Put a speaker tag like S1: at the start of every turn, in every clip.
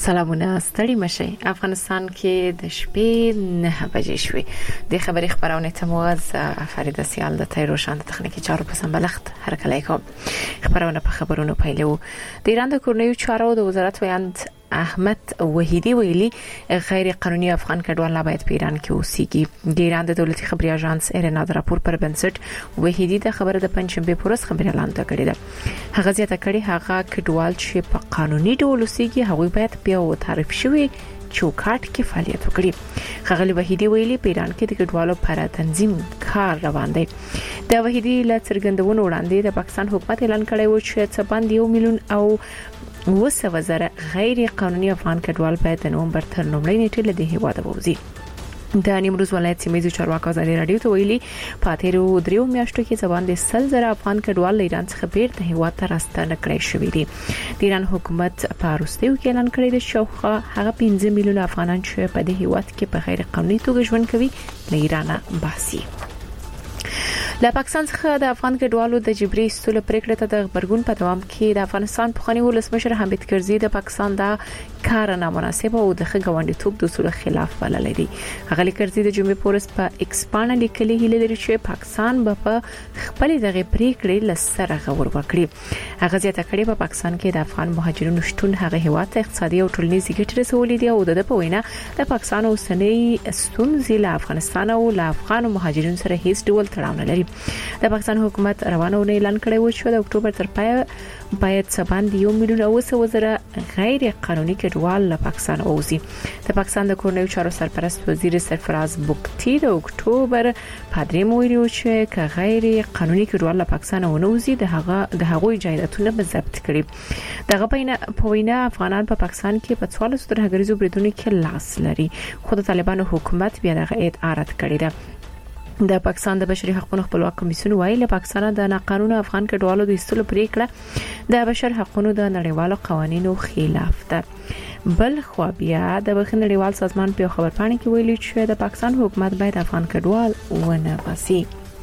S1: سلامونه ستړي مشي افغانستان کې د شپې 9 بجې شوې د خبري خبرونه تمواز فرید سیال د تیروشان د تخنیکی چارو په سمبلخت هر کله کوم خبرونه په خبرونو پیلو د ایران د کورنیو چارو د وزارت ویاند احمد وحیدی ویلي غیر قانوني افغان کډوال باید په ایران کې اوسېږي د ایران د دولتي خبري اژانس ایرنا د راپور پر بنسټ وحیدی د خبره د پنځشنبه پورس خبري اعلان کړی ده هغه زیاته کړي هغه کډوال چې په قانوني ډول اوسېږي هغه باید بیا وتعریف شوي چوکاټ کې فعالیت وکړي خغلی وحیدی ویلي په ایران کې د کډوالو پر تنظیم کار روان دی د وحیدی له څرګندونو وړاندې د پاکستان حکومت اعلان کړی و چې څه باندې 1 میلیون او 200,000 غیر قانوني افغان کډوال باید د نومبر تر لومړۍ نیټې له هیواده ووځي د نیمروز ولایت سیمه چارواکو ازادي رادیو ته ویلي پاتېرو دریو میاشتو کې ځوان د 100,000 افغان کډوال ایران څخه بیرته هیواد ته راستنه کړی شوی دی د ایران حکومت په وروستیو کې اعلان کړی دی چې هغه 15 میلیون افغانان چې په دې هیواد کې په غیر قانوني توګه ژوند کوي له ایران باسي له پاکستان څخه د افغان کډوالو د جبري استولو پریکړه ته د خبرګون په دوام کې د افغانستان پخوانی ولسمشر حامد کرزي د پاکستان د کار نامناسب او د غونډیتوب د اصولو خلاف بللی دی هغه کرزي د جمعې پورس په ایکس باندې لیکلي هیله لري چې پاکستان به په خپل دغه پریکړې لسره غور وکړي هغه زیاته کړي په پاکستان کې د افغان مهاجرینو شتون هغه هیواد ته اقتصادي او ټولنیزي ګټې رسولې دي او د په وینا د پاکستان اوسنۍ ستونزې له افغانستان او له افغان مهاجرینو سره هیڅ ډول تړاو نه لري د پاکستان حکومت روانه اعلان کړی و چې د اکتوبر تر پای باید سباند 1 میلیون او 200,000 غیر قانوني کډوال له پاکستان اوسي د پاکستان د کورنیو چارو سرپرست وزیر سرفراز بوکتی د اکتوبر په 3 ویلو چې که غیر قانوني کډوال له پاکستان ونوزي د هغوی جایدادونه به ضبط کړي دغه په وینا افغانان په پاکستان کې په 14 ترهګریزو بریدونو کې لاس لري خو د طالبانو حکومت بیا دغه ادعا رد کړی ده د پاکستان د بشري حقوقو خپلواک کمیسیون وایي له پاکستان د ناقانونه افغان کډوالو د ایستلو پریکړه د بشر حقوقو د نړیوالو قوانینو خلاف ده بل خو بیا د بخښنې نړیوال سازمان په خبرپاڼه کې ویلي چې د پاکستان حکومت باید افغان کډوال ونه باسي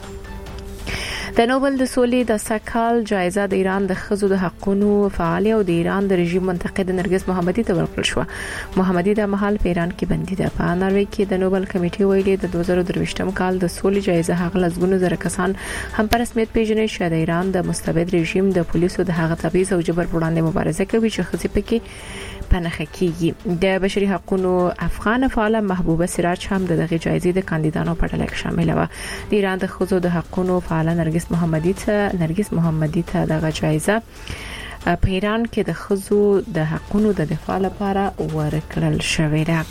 S1: د نوبل د سولې د سکهال جایزه د ایران د خزو د حقوقو فعال او د ایران د رژیم منتقد نرګس محمدي ته ورکړل شو محمدي د محل په ایران کې بندي ده په ناروې کې د نوبل کمیټې ویلي د 2023م کال د سولې جایزه هغه لزګونو زره کسان هم په رسمیت پیژنې چې د ایران د مستبد رژیم د پولیسو د هغه تبعیض او جبر وړاندې مبارزه کوي چې خزي پکې پنهخه کیږي د بشري حقوقو افغان فعال محبوبه سراج هم دغه جایزې د کاندیدانو په ډله کې شامل و د ایران د خزو د حقوقو فعال نرګس محمدي ته دغه جایزه په ایران کې د خزو د حقوقو د دفاع لپاره ورکړل شوې ده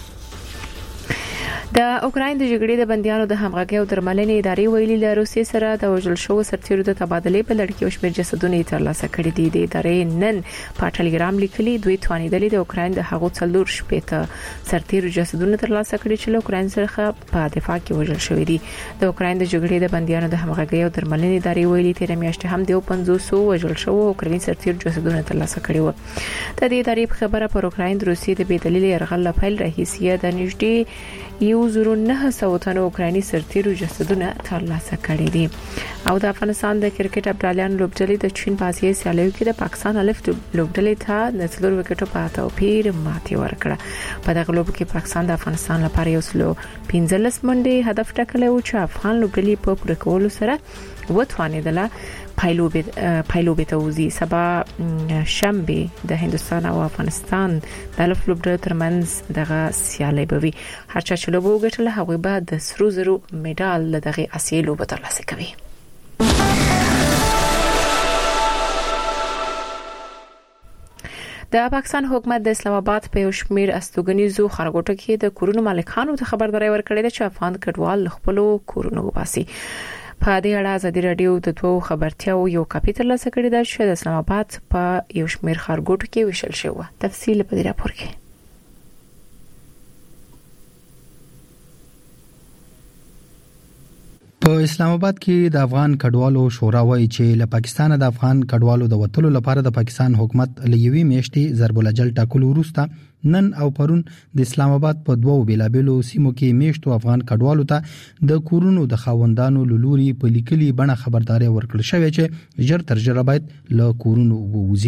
S1: د اوکراین د جګړې د بنديانو د همغږي او درملنې ادارې ویلي له روسیې سره د وژل شو سرتیرو د تبادلې په لړ کې او شمېر جسدونه ترلاسه کړي دي د ادارې نن په ټلګرام لیکلي دوی توانیدلې د اوکراین د هغو څلور شپېته سرتیرو جسدونه ترلاسه کړي چې له اوکراین سره په دفاع کې وژل شوی دي د اوکراین د جګړې د بنديانو د همغږي او درملنې ادارې ویلي تیر میاشت هم د 500 وژل شو اوکرایني سرتیرو جسدونه ترلاسه کړي و د دې ادارې په خبره پر اوکراین د روسیې د بې دلیل يرغل لپاره رئیسیه د نږدې 1900 تنو اوکرایني سرتیرو جسدونه ترلاسه کړي دي او د افغانستان د کرکټ ابطالان لوبډلې د چین په آسیايي سیالیو کې د پاکستان الف لوبډلې ته د 4 وکټو په توپیر ماتې ورکړه په دغه لوب کې پاکستان د افغانستان لپاره یو سلو 15 منډې هدف ټاکلی او چې افغان لوبډلې په پوره کولو سره وتوانیدله پایلوبې ته وزي سبا شنبه د هندستان او افغانستان د الف لوبډلې ترمنځ دغه سیالي بوي هر چا چې لوبو ګټله هغه به د سرو زرو میډال دغه آسیايي لوبه ترلاسه کوي د پاکستان حکومت د اسلام آباد په یو شمېر استوګنیزو خارګوټو کې د کورونو مالکانو ته خبرداري ورکړې ده چې افغان کډوال خپل کورونو وباسي په دې اړه ازادي رادیو د دوه خبرتیاو یو کاپی ترلاسه کړی ده چې د اسلام آباد په یو شمېر خارګوټو کې وشل شوی تفصیل په دې راپور کې
S2: په اسلام آباد کې د افغان کډوالو شورا وایي چې له پاکستان د افغان کډوالو د وټلو لپاره د پاکستان حکومت لوي میشتي ضرب الجل ټاکلو وروسته نن او پرون د اسلام آباد په دوو بیلابلو سیمو کې میشتو افغان کډوالو ته د کورونو د خاوندانو لوري په لیکلي بڼه خبرداري ورکړل شوې چې ژر تر ژره باید له کورونو ووځي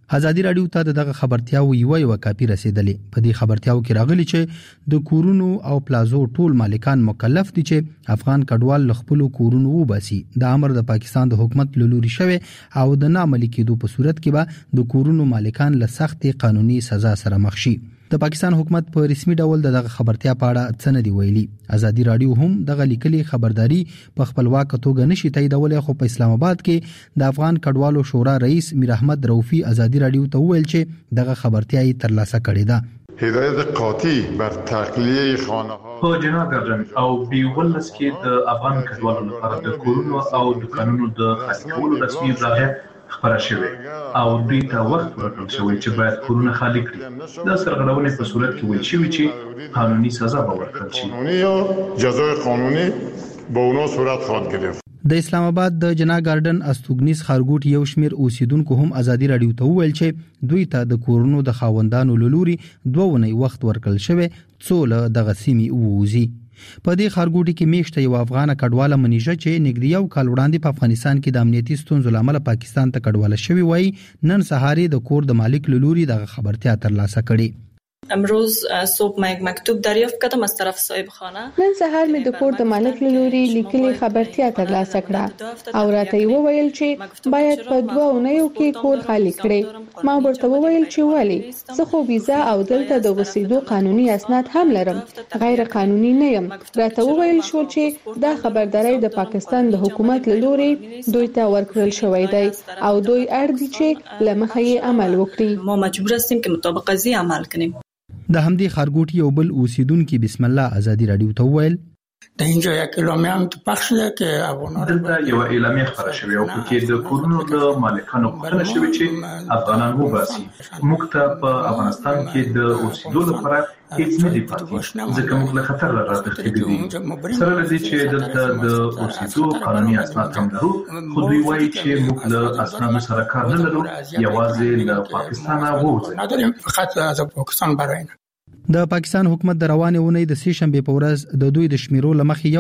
S2: ازادي رادیو ته دغه خبرتیاو یو کاپی رسیدلې. په دې خبرتیاو کې راغلي چې د کورونو او پلازو ټول مالکان مکلف دي چې افغان کډوال لخپلو کورونو وباسي. د امر د پاکستان د حکومت لوري شوی او د ناملي کېدو په صورت کې به د کورونو مالکان له سخت قانوني سزا سره مخ شي. د پاکستان حکومت په رسمي ډول دغه خبرتیا په اړه څه نه دی ویلي. ازادي رادیو هم دغه لیکلي خبرداري په خپلواک توګه نشي تاییدولای، خو په اسلام آباد کې د افغان کډوالو شورا رئیس میر احمد روفي ازادي رادیو ته ویل چې دغه خبرتیا یې ترلاسه کړې ده.
S3: هدایت قاطع بر تخلیه خانه‌ها
S4: په جناب ګردن او بیولس کې د افغان کډوالو لپاره د کورونو او دکانونو د خالی کولو رسمي اطلاع خبره شوې او دوی ته وخت ورکړل شوی چې باید کورونه خالی کړي. د سرغړونې په صورت کې ویل شوی چې قانوني سزا به ورکړل شي.
S3: قانوني یا جزای قانوني به اونا صورت خواهد گرفت.
S2: د اسلام آباد د جنا ګارډن استوګنیز خارګوټ یو شمیر اوسیدونکو هم ازادي رادیو ته ویل چې دوی ته د کورونو د خاوندانو لوري 2 ونې وخت ورکړل شوی څو له دغه سیمې ووزي. په دې خارګوټي کې میشته یو افغان کډواله منیژه چې نږدې یو کال وړاندې په افغانستان کې د امنیتي ستونزو لامل پاکستان ته کډواله شوی وای، نن سهار د کور د مالک لوري د خبرتیا ترلاسه کړي.
S5: امروز صبح ما یک مکتوب دریافت کردم از طرف صاحب خانه.
S6: نن سهار می د کور د مالک لوري لیکلي خبرتیا ترلاسه کړه او راته وویل چې باید په 2 اونیو کې کور خالی کړي. ما ورته وویل چې ولی زه خو ویزا او دلته د وسیدو قانوني اسناد هم لرم، غیر قانوني نه یم. راته وویل شو چې دا خبرداري د پاکستان د حکومت لوري دوی ته ورکړل شوی دی او دوی اړ دي چې لمخه یې عمل وکړي.
S5: ما مجبور هستیم که مطابق قضیه عمل کنیم.
S2: د همدې خارګوټي یو بل اوسیدونکو بسم الله ازادي رادیو ته ویل
S7: د اینجا یک اعلامیه هم تو پخش ده که افغانان
S4: دلته یو اعلامیه خبره شوی او کې د کورونو د مالکانو غوښتنه شوی چې افغانان وباسي. موږ ته په افغانستان کې د اوسېدو لپاره هیڅ نه دی پاتې ځکه موږ له خطر راغلي دي. سره لدی چې دلته د اوسېدو قانوني اسناد هم لرو، خو دوی وایي چې موږ له اسنادو سره کار نه لرو، یوازې له پاکستان ووځو.
S7: نداریم، فقط از پاکستان برای
S2: د پاکستان حکومت د روانې ونې د سې شنبه په ورځ د دوی د شمیرو لمخې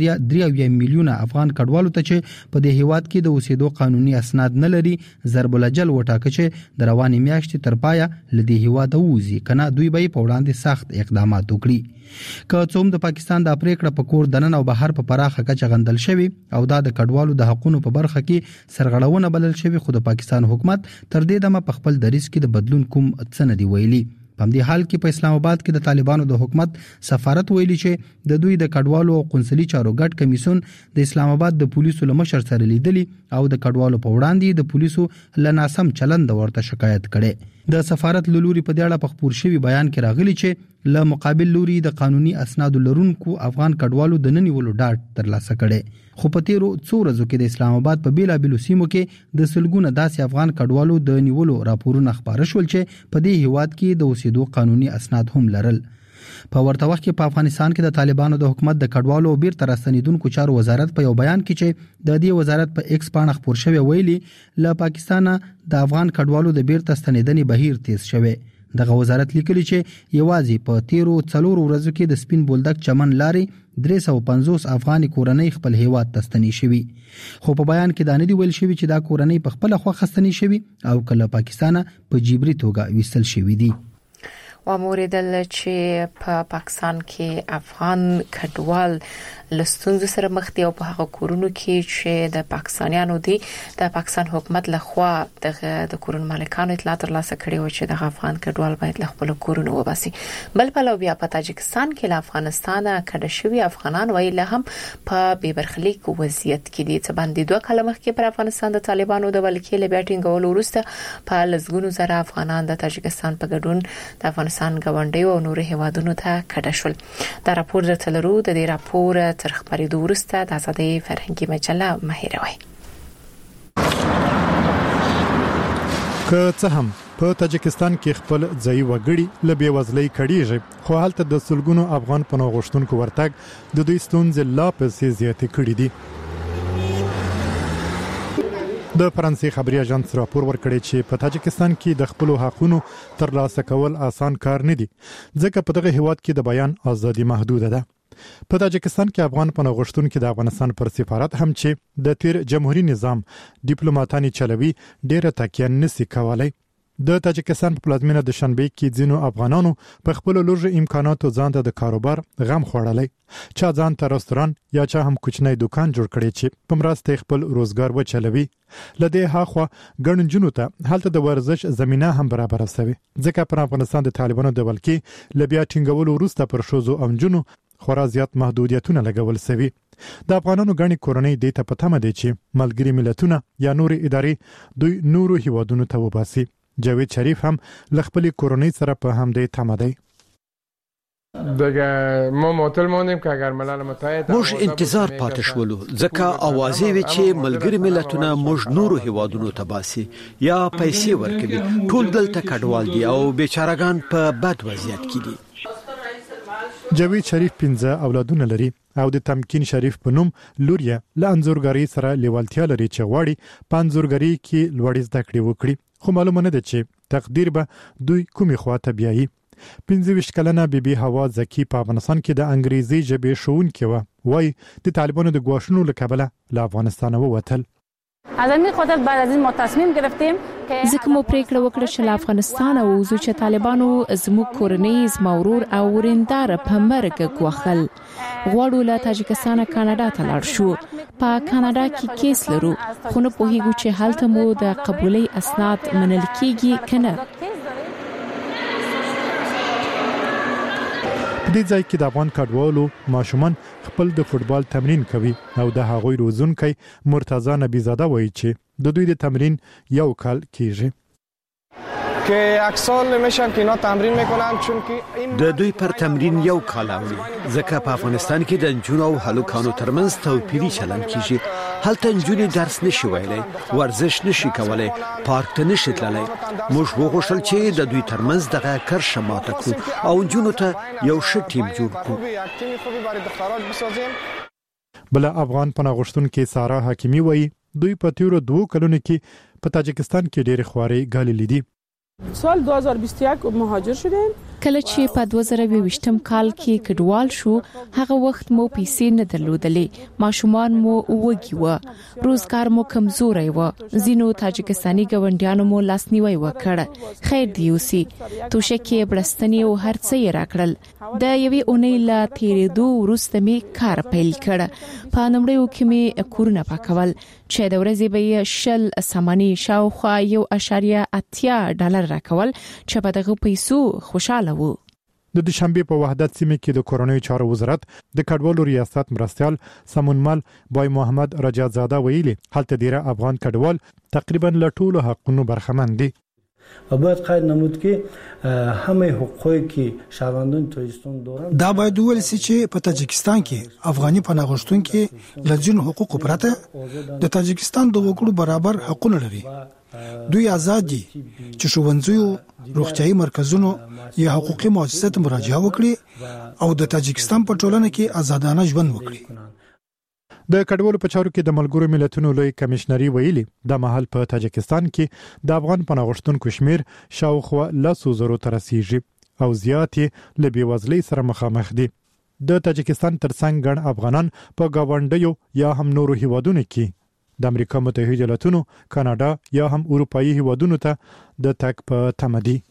S2: 1.3 میلیونه افغان کډوالو ته چې په دې هیواد کې د اوسېدو قانوني اسناد نه لري ضرب الجل وټاکه چې د روانې میاشتې تر پایه لدی هیواد ووزي کنه دوی به په وړاندې سخت اقدامات وکړي. که څوم د پاکستان د پریکړه په کور دننه او بهر په پراخه کچه غندل شوی او دا د کډوالو د حقوقو په برخه کې سرغړونه بلل شوی، خو د پاکستان حکومت تر دې دمه په خپل دریځ کې د بدلون کوم څه نه دی ویلي. په دې حال کې په اسلام آباد کې د طالبانو د حکومت سفارت ویلي چې د دوی د کډوالو او قونسلي چارو ګډ کمیسون د اسلام آباد د پولیسو له مشر سره لیدلی او د کډوالو په وړاندې د پولیسو له ناسم چلند ورته شکایت کړي. د سفارت لوري په دې اړه په خبر شوی بیان کې راغلی چې له مقابل لوري د قانوني اسناد لرونکو افغان کډوالو د ننیولو ډاټ ترلاسه کړي. خو په تیرو څو ورځو کې د اسلام آباد په بیلابیلو سیمو کې د سلګونه داسې افغان کډوالو د نیولو راپورونه خبره شول چې په دې هیواد کې د اوسېدو قانوني اسناد هم لرل. په ورته وخت کې په افغانستان کې د طالبانو د حکومت د کډوالو بیرته راستنیدونکو چارو وزارت په یو بیان کې چې د دې وزارت په ایکس باندې خبر شوی ویلي له پاکستان د افغان کډوالو د بیرته ستنیدنې بهیر تیز شوی. دغه وزارت لیکلی چې یوازې په تیرو 4 ورځو کې د سپین بولدک چمن لارې 350 افغاني کورنۍ خپل هیواد ته ستنې شوي. خو په بیان کې دا نه دی ویل شوی چې دا کورنۍ په خپل خوښه ستنې شوي او کله پاکستان په جبري توګه وستل شوی دي.
S1: وموریدل چې په پاکستان کې افغان کډوال لستونزو سره مخ دي او په هغه کورونو کې چې د پاکستانیانو دي د پاکستان حکومت لخوا د کورونو مالکانو اطلاع ترلاسه کړې و چې د افغان کډوال باید له خپل کورونو وباسي. بل په بیا په تاجکستان کې له افغانستان کډه شوی افغانان ویل هم په بیبرخلیک وضعیت کې دي. څه باندې 2 کال مخکې پر افغانستان د طالبانو د ولکې لبیټینګ وروسته په لزګونو زره افغانان د تاجکستان په ګډون د افغانستان غونډې او نور هیوادونو ته کډه شول. دا راپور درته لرو. د دې راپور تر خبرېدو وروسته د آزادۍ فرهنګي مجله مهیروي.
S8: که څه هم په تاجکستان کې خپل ځای وګړي له بیوزلۍ کړيږي، خو هلته د سلګونو افغان پناه غوښتونکو ورتګ د دوی ستونزې لا پسې زیاتې کړې دي. د فرانسې خبري اژانس راپور ورکړی چې په تاجکستان کې د خپل حقوقو ترلاسه کول آسان کار نه دی، ځکه په دغه هیواد کې د بیان ازادي محدوده ده. په تاجکستان کې افغان پناه غوښتونکو د افغانستان پر سفارت هم چې د تیر جمهوریت نظام ډیپلوماټانی چلوي ډیره تکیه نسی کولای. د تاجکستان په پلازمینه د شنبه کې ځینو افغانانو په خپل لوړ امکاناتو ځان ته د کاروبار غم خوړلې، چا ځان ته رستوران یا چا هم کوچنی دکان جوړ کړی چې په مرسته خپل روزګار وچلوي. لدې هاخوا ګڼ جنونو ته هلته د ورزش زمينه هم برابر شوه، ځکه په افغانستان د طالبانو د ولکې لبیا ټینګولو وروسته پر شوزو او جنونو خورا زیات محدودیتونه لګول شوي. د افغانانو غني کورنۍ د ته پته مده چې ملګری ملتونه یا نور ادارې دوی نورو هیوادونو ته وباسي. جاوید شریف هم لخپلی کورنۍ سره په همدې تمه دی.
S9: ما معطل موندیم که اگر ملل متحد
S10: موږ انتظار پاتې شولو ځکه اوازې وی چې ملګری ملتونه موږ نورو هیوادونو ته باسي یا پیسې ورکوي. ټول دلته کډوال دي او بیچارهګان په بد وضعیت کې دي.
S8: جاوید شریف 15 اولادونه لري او د تمکین شریف په نوم لوریا له انځورګری سره لیوالتیا لري چې غواړي په انځورګری کې لوړ زده کړې وکړي، خو معلومه نه ده چې تقدیر به دوی کومې خواته بیایي. 25 کلنه بیبي هوا زکی په افغانستان کې د انګریزي ژبې ښوونکې وه. وایي د طالبانو د ګواښونو له کبله له افغانستانه ووتل.
S11: از همین خاطر بعد از این ما تصمیم گرفتیم
S1: ځکه مو پریکړه وکړه چې له افغانستان ووځو چې طالبانو زموږ کورنۍ زما ورور او ورندار په مرګ ګوښل. غواړو له تاجکستان کاناډا ته لاړ شو. په کاناډا کې کیس لرو، خو نه پوهیږو چې هلته مو د قبولي اسناد منل کیږي کنه.
S8: په دې ځای کې د افغان کډوالو ماشومان خپل د فوتبال تمرین کوي او د هغوی روزونکي مرتضی نبیزاده وایي چې د دوی د تمرین یو کال کیږي.
S9: که اکسال نمیشن که اینا تمرین میکنن چون که
S10: د دوی پر تمرین یو کال اوړي ځکه په افغانستان کې د جنونو او هلکانو ترمنځ توپیری چلن کیږي. هلته جنونې درس نشي ویلای، ورزش نشي کولای، پارک ته نشي تللی. موږ وغوښتل چې د دوی ترمنځ دغه کرښه ماته کړو او جنونو ته یو ښه ټیم جوړ کړو.
S8: بل افغان پناه غوښتونکي سارا حکیمی وایي دوی په تیرو 2 کلونو کې په تاجکستان کې ډېر خواري ګاللې دي.
S11: سال 2021 مهاجر شدیم.
S1: کله چې په 2022م کال کې کډوال شو، هغه وخت مو پیسې نه درلودلې، ماشومان مو وږي و، روزګار مو کمزوري و. زینو تاجکستاني ګوندیانو مو لاسنیوي وکړ. خیر دی اوسي توشکې برستنی او هر څه یې راکړل. د یوې اونۍ لا تیرېدو وروسته می کار پیل کړ. په نمړیو کې می کورونه پاکول چې د ورځې به شل سامانی شاوخوا $1.80 راکول چې په دغه پیسو خوشاله وو.
S8: د دوشنبه په وحدت سیمه کې د کورونی چارو وزارت د کډوالو ریاست مرستيال سمونمل بای محمد رجات زاده ویلي هلته ډیره افغان کډوال تقریبا له ټولو حقوقو برخمن دي.
S12: و باید قید نمود که همه حقوقی که شهروندان تاجیکستان دارند
S13: دا باید ویل شي چې په تاجکستان کې افغاني پناه غوښتونکي له ځینو حقوقو پرته د تاجکستان د وګړو برابر حقوق لري. دوی آزاد دي چې ښوونځیو، روغتيایي مرکزونو یا حقوقي مؤسساتو مراجعه وکړي او د تاجکستان په ټولنه کې آزادانه ژوند وکړي.
S8: د کډوالو په چارو کې د ملګرو ملتونو لوی کمشنري ویلي د محل په تاجکستان کې د افغان پناه غوښتونکو شمیر شاوخوا 100,000 ته رسیدي او زیاتې له بېوزلۍ سره مخامخ دي. د تاجکستان ترڅنګ ګڼ افغانان په گاونډیو یا هم نورو هیوادونو کې د امریکا متحده ایالاتونو، کاناډا یا هم اروپאי هیوادونو ته د تګ په تمه دي.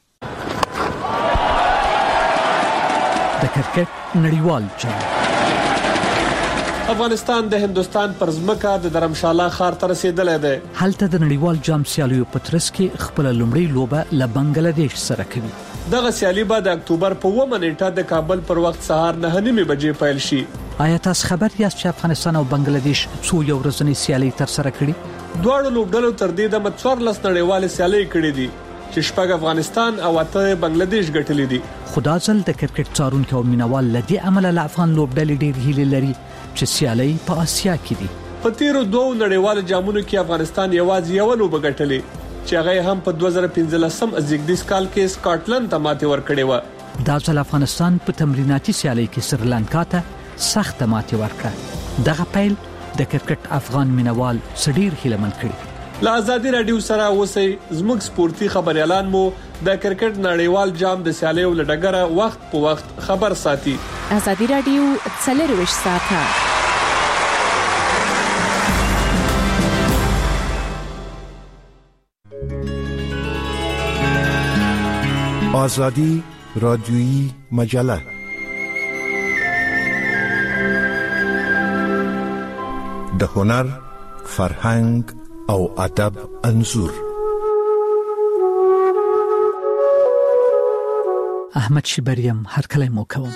S14: د کرکټ نړیوال جام
S15: افغانستان د هندستان پر ځمکه د درمشاله ښار ته رسیدلی دی.
S14: هلته د نړیوال جام سیالیو په ترڅ کې خپل لومړی لوبه له بنگلاديش سره کوي.
S15: دغه سیالي به د اکتوبر په 9 نیټه د کابل پر وخت سهار 9:30 بجې پیل شي.
S14: آیا تاسو خبر یاست چې افغانستان او بنگلاديش څو یو ورځنی سیالي تر سره کړي؟
S15: دواړو لوبډلو تر دې د 14 نړیوال سیالي کړې دي چې 6 افغانستان او 8 بنگلاديش ګټلې دي.
S14: خدا ځل د کرکټ څارونکو او مینوال لدی عمل له افغان لوبډلې ډېر هیله لري چې سیالي په آسیا کې دي.
S15: په تیرو 2 نړیوال جامونو کې افغانستان یوازې یو لوبه ګټلې چې هغه هم په 2015 زیږدیز کال کې سکاټلند ته ماتې ورکړې و.
S14: دا ځل افغانستان په تمریناتي سیالي کې سریلانکا ته سخت ماتې ورکړه. دغه پیل د کرکټ افغان مینوال سړیر هیلمن کړي.
S15: له ازادي رادیو سره اوسئ. زموږ سپورتي خبريالان مو د کرکټ نړیوال جام د سیالیو لډګره وخت په وخت خبر ساتي.
S1: ازادي رادیو 24 ساعته
S16: آزادی رادیویی مجله. د هنر، فرهنګ او ادب انځور.
S14: احمد شیبریم هر کله مو کوم.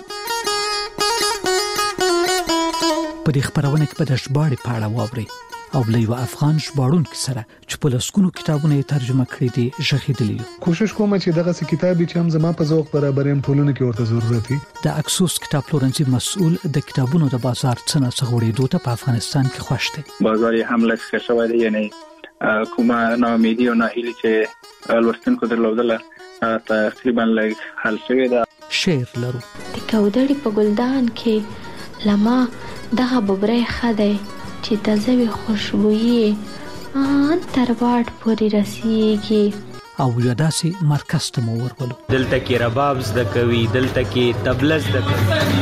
S14: په دې خبرونه کې به د ژباړې په اړه واوري او بلې و افغان ژباړونکو سره چې په لسګونو کتابونه ترجمه کړي دي ژغېدلی.
S17: کوشش کوم چې دغه کتابي چې هم زما په ذوق برابر هم ټولنه کې ورته ضرورت دي.
S14: د اکسوس کتاب پلورنځي مسؤل د کتابونو د بازار څنګه څغړېدو ته په افغانستان کې خوښ دی.
S18: بازار یې هم لږ ښه شوی دی، یعنی کومه ناامیدي او ناهیلي چې لوستونکو درلودله تقریبا لږ حل شوې ده.
S14: شعر لرو.
S19: د کودړې په ګلدان کې لما دغه ببرې خده چې تازه خوشبويي تر واټ پورې رسیږي.
S14: او یو داسې مرکز ته مو ورولو.
S20: دلته کې رباب زده کوي، دلته کې طبله زده کوي.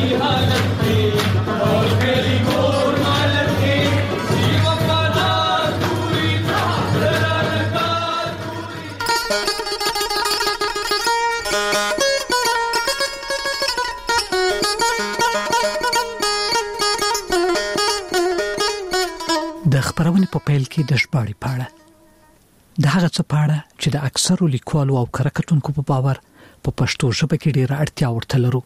S14: د خبرونې په پیل کې د ژباړې په اړه د هغه څه په اړه چې د اکثرو لیکوالو او کارکتونکو په باور په پښتو ژبه کې ډېره اړتیا ورته لرو.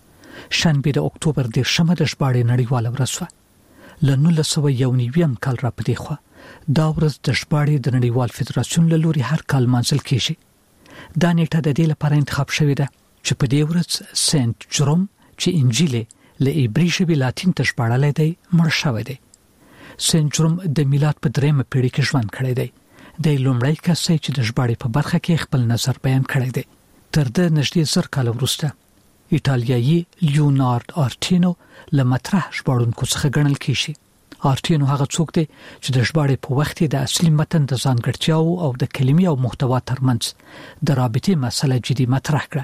S14: شنبه د اکتوبر 10مه د ژباړې نړیواله ورځ وه. له 1991 کال را پدې خو دا ورځ د ژباړې د نړیوال فدراسیون له لوري هر کال مانځل کیږي. دا نیټه د دې لپاره انتخاب شوې ده چې په دې ورځ سنت جروم چې انجیل له عبري ژبې لاتین ته ژباړل دی مړ شوی دی. سنت جروم د میلاد په 3مه پیړۍ کې ژوند کړی دی. د لومړی کس چې د ژباړې په برخه کې خپل نظر بیان کړی دی. تر د نږدې 1000 کال وروسته ایټالیایی لیونارد آرټینو له مطرح ژباړونکو څخه ګڼل کیږي. آرټینو هغه څوک دی چې د ژباړې په وخت د اصلي متن د ځانګړتیاو او د کلمې او محتوا ترمنځ د رابطې مسله جدي مطرح کړه.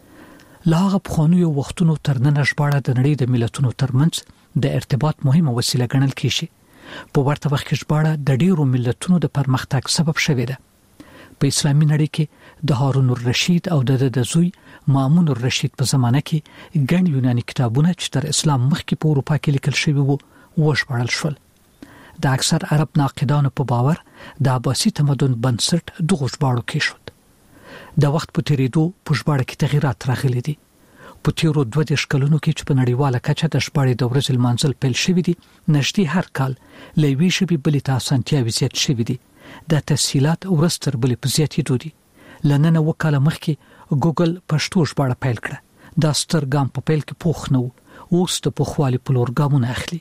S14: له هغه پخوانیو وختونو تر نن ژباړه د نړۍ د ملتونو ترمنځ د ارتباط مهمه وسیله ګڼل کیږي. په ورته وخت کې ژباړه د ډیرو ملتونو د پرمختګ سبب شوې ده. په اسلامي نړۍ کې د هارون الرشید او د زوی مامون الرشید په زمانه کې ګڼ یوناني کتابونه چې تر اسلام مخکې په اروپا کې لیکل شوي وو وژباړل شول. د اکثر عرب ناقدانو په باور د عباسي تمدن بنسټ دغه ژباړو کې شو. د وخت په تیریدو په ژباړه کې تغیرات راغلي دي. په تیرو 22 کلونو کې چې په نړیواله کچه د ژباړې د ورځې لمانځل پیل شوی دي، نږدې هر کال لوي ژبې بلې ته اسانتیاوې زیات شوي دي. د تسهیلات ورستر بلې په زیاتېدو دي. لننه وکاله مخکې ګوګل پښتو ژباړه پیل کړه. دا ستر ګام په پیل کې پوخ نه و، اوس د پوخوالي په لور ګامونه اخلي.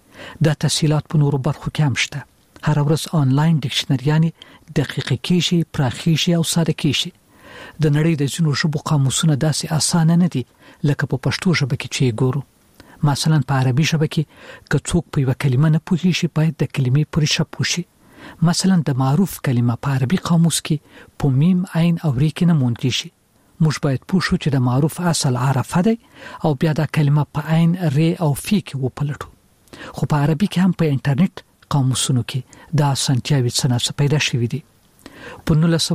S14: دا تسهیلات په نورو برخو کې هم شته. هر ورځ آنلاین ډکشنریانې دقیقه کېږي، پراخېږي او ساده کېږي. د نړۍ د ځینو ژبو قاموسونه داسې اسانه نه دي لکه په پښتو ژبه کې چې ګورو. مثلا په عربي ژبه کې که څوک په یو کلمه نه پوهیږي باید د کلمې پورې شپ وشي. مثلا د معروف کلمه په عربي قاموس کې په میم عین او ری کې نه موندل شي. موږ باید پوه شو چې د معروف اصل عرفه دی او بیا د کلمه په عین ری او فی کې وپلټو. خو په عربي کې هم په انټرنیټ قاموسونو کې دا اسانتیاوې څنګه پیدا شوې دي. په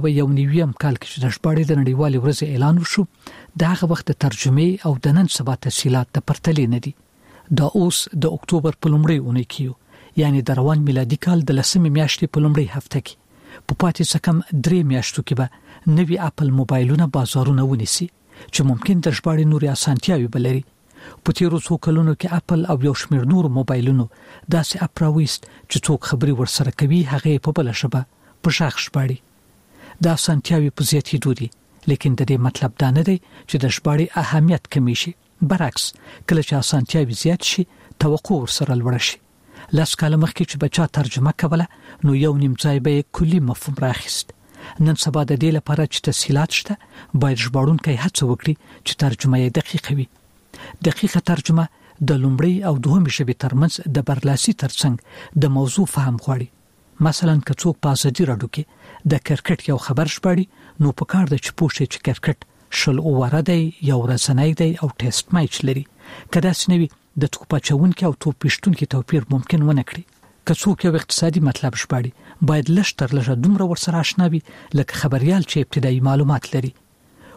S14: 1991 کال کې چې د ژباړې د نړیوالې ورځې اعلان وشو، دغه وخت د ترجمې او د نن سبا تسهیلات د پرتلې نه دي. دا اوس د اکتوبر په لومړۍ اونۍ کې یعنی د روان میلادي کال د 10مې میاشتې په لومړۍ هفته کې په پاتې څه کم 3 میاشتو کې به نوي اپل موبایلونه بازارونه ونیسي چې ممکن د ژباړې نوري اسانتیاوې بلري. په تیرو څو کلونو کې اپل او یو شمېر نور موبایلونو داسې اپراويست چې څوک خبري ورسره کوي هغه په بل ژبه په ژغ ژباړي. دا اسانتیاوې په زیاتېدو دي، لیکن د دې مطلب دا نه دی چې د ژباړې اهمیت کمی شي. برعکس، کله چې اسانتیاوې زیات شي توقع ورسره لوړ شي. لاس کاله مخکې چې بچا ترجمه کوله نو یو نیم ځای به کلی مفهوم راخیست. نن سبا د دې لپاره چې تسهیلات شته باید ژباړونکي هڅه وکړي چې ترجمه یې دقیقه وي. دقیقه ترجمه د لومړی او دوهمې ژبې ترمنځ د برلاسي ترڅنګ د موضوع فهم غواړي. مثلا که څوک په ازادي راډیو کې د کرکټ یو خبر ژباړي نو په کار د چپو شي چې کرکټ شل اوره دی یو ورځنی دی او ټیسټ میچ لري. کدا سنوي د توپ چونکو او توپ پښتونکو توپیر ممکن ونه کړي. که څوک یو اقتصادي مطلب ژباړي باید لږ تر لږه دومره ورسره آشنا وي لکه خبريال چې ابتدایي معلومات لري.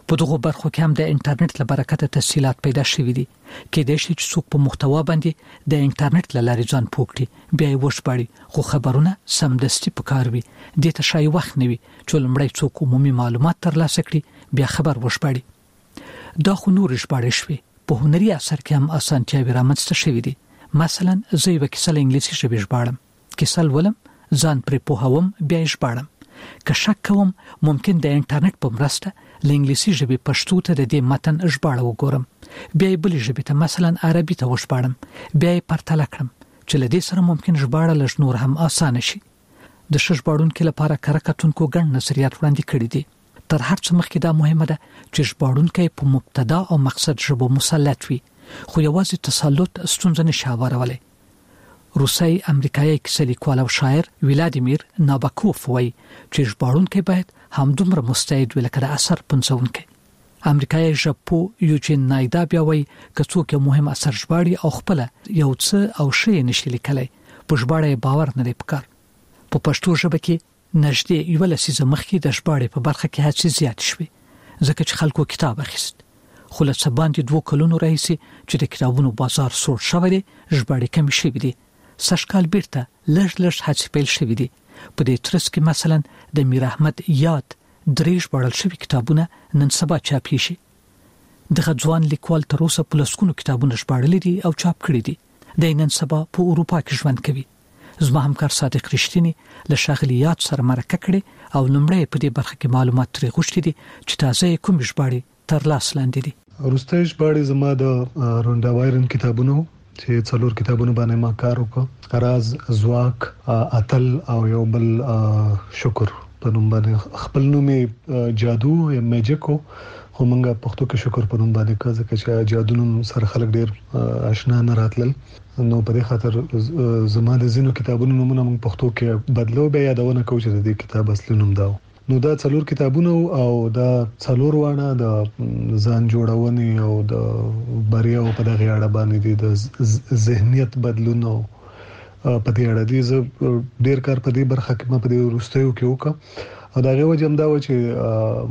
S14: په دغه برخو کې هم د انټرنیټ له برکته تسهیلات پیدا شوي دي کې د شي چې څوک په محتوا باندې د انټرنیټ له لارې ځان پوکړي بیا یې وشپړي خو خبرونه سمدستي پکاروي د ته شای وخت نوي چې لمړی څوک عمومي معلومات ترلاسه کړي بیا خبر وشپړي دا خو نور ژباړې شوي په هنري اثر کې هم اسانتیاوي رامنځته شوي دي مثلا زه یو کیسه انګلیسي ژبه ژباړم کیسه ولم ځان پر پوهاوم بیا ژباړم که شک کوم ممکن د انټرنیټ په مرسته د انګلیسي ژبې پښتو ته د دې متن ژباړه وګورم بیا یې بل ژبې ته مثلا عربي ته وژباړم بیا یې پرتله کړم چې له دې سره ممکن ژباړه لږ نور هم اسانه شي د ژباړونکو لپاره کره کتونکو ګڼ نظریات وړاندې کړي دي تر هر څه مخکې دا مهمه ده چې ژباړونکی په مبتدا او مقصد ژبه مسلط وي خو یوازې تسلط ستونزه نشي هوارولی روسي امریکایي کیسه لیکوال او شاعر ولادیمیر ناباکوف وایي چې ژباړونکی باید همدومره مستعد وي لکه د اثر پنځونکی امریکایي ژبپو یوجین نایدا بیا وایي که څوک یو مهم اثر ژباړي او خپل یو څه او شی نشي لیکلی په ژباړه باور نه لري پکار په پښتو ژبه کې نږدې یو لسیزه مخکې د ژباړې په برخه کې هڅې زیات شوې ځکه چې خلکو کتاب اخیست خو له څه باندې 2 کلونو راهیسې چې د کتابونو بازار سوړ شوی دی ژباړې کم شوې دي سشکال بیرته لږ هڅې پیل شوې دي په دې ترڅ کې مثلا د میر احمد یاد درې ژباړل شوي کتابونه نن سبا چاپ شي دغه ځوان لیکوال تر اوسه په لسکونو کتابونه ژباړلي دي او چاپ کړي دي د نن سبا په اروپا کې ژوند کوي زما همکار صادق رښتینی له شاغلي یاد سره مرکه کړي او لمړی په دې برخه کې معلومات ترې غوښتي دي چې تازه کوم ژباړې تر لاس لاندې دي
S17: وروستي ژباړې زما د رونډا وایرن کتابونو چې څلور کتابونه باندې ما کار وکړ راز زواک اتل او یو بل شکر په نوم باندې خپل نوم جادو یا میجیکو خو مونږه پښتو کې شکر په نوم باندې کړ ځکه چې جادو نوم سره خلک ډیر آشنا نه راتلل نو په دې خاطر زما د زینو کتابونو نومونه مونږ پښتو کې بدلو به یادونه کوو چې د دې کتاب اصلي نوم دا نو دا څلور کتابونه او دا څلور وانه د ځان جوړونې او د بریا په دغه اړه باندې د ذهنیت بدلون او په دې اړه دي زه ډیر کار په دې برخه کې ما په دې وروستیو کې وکړ او دا غوښ هم دا و چې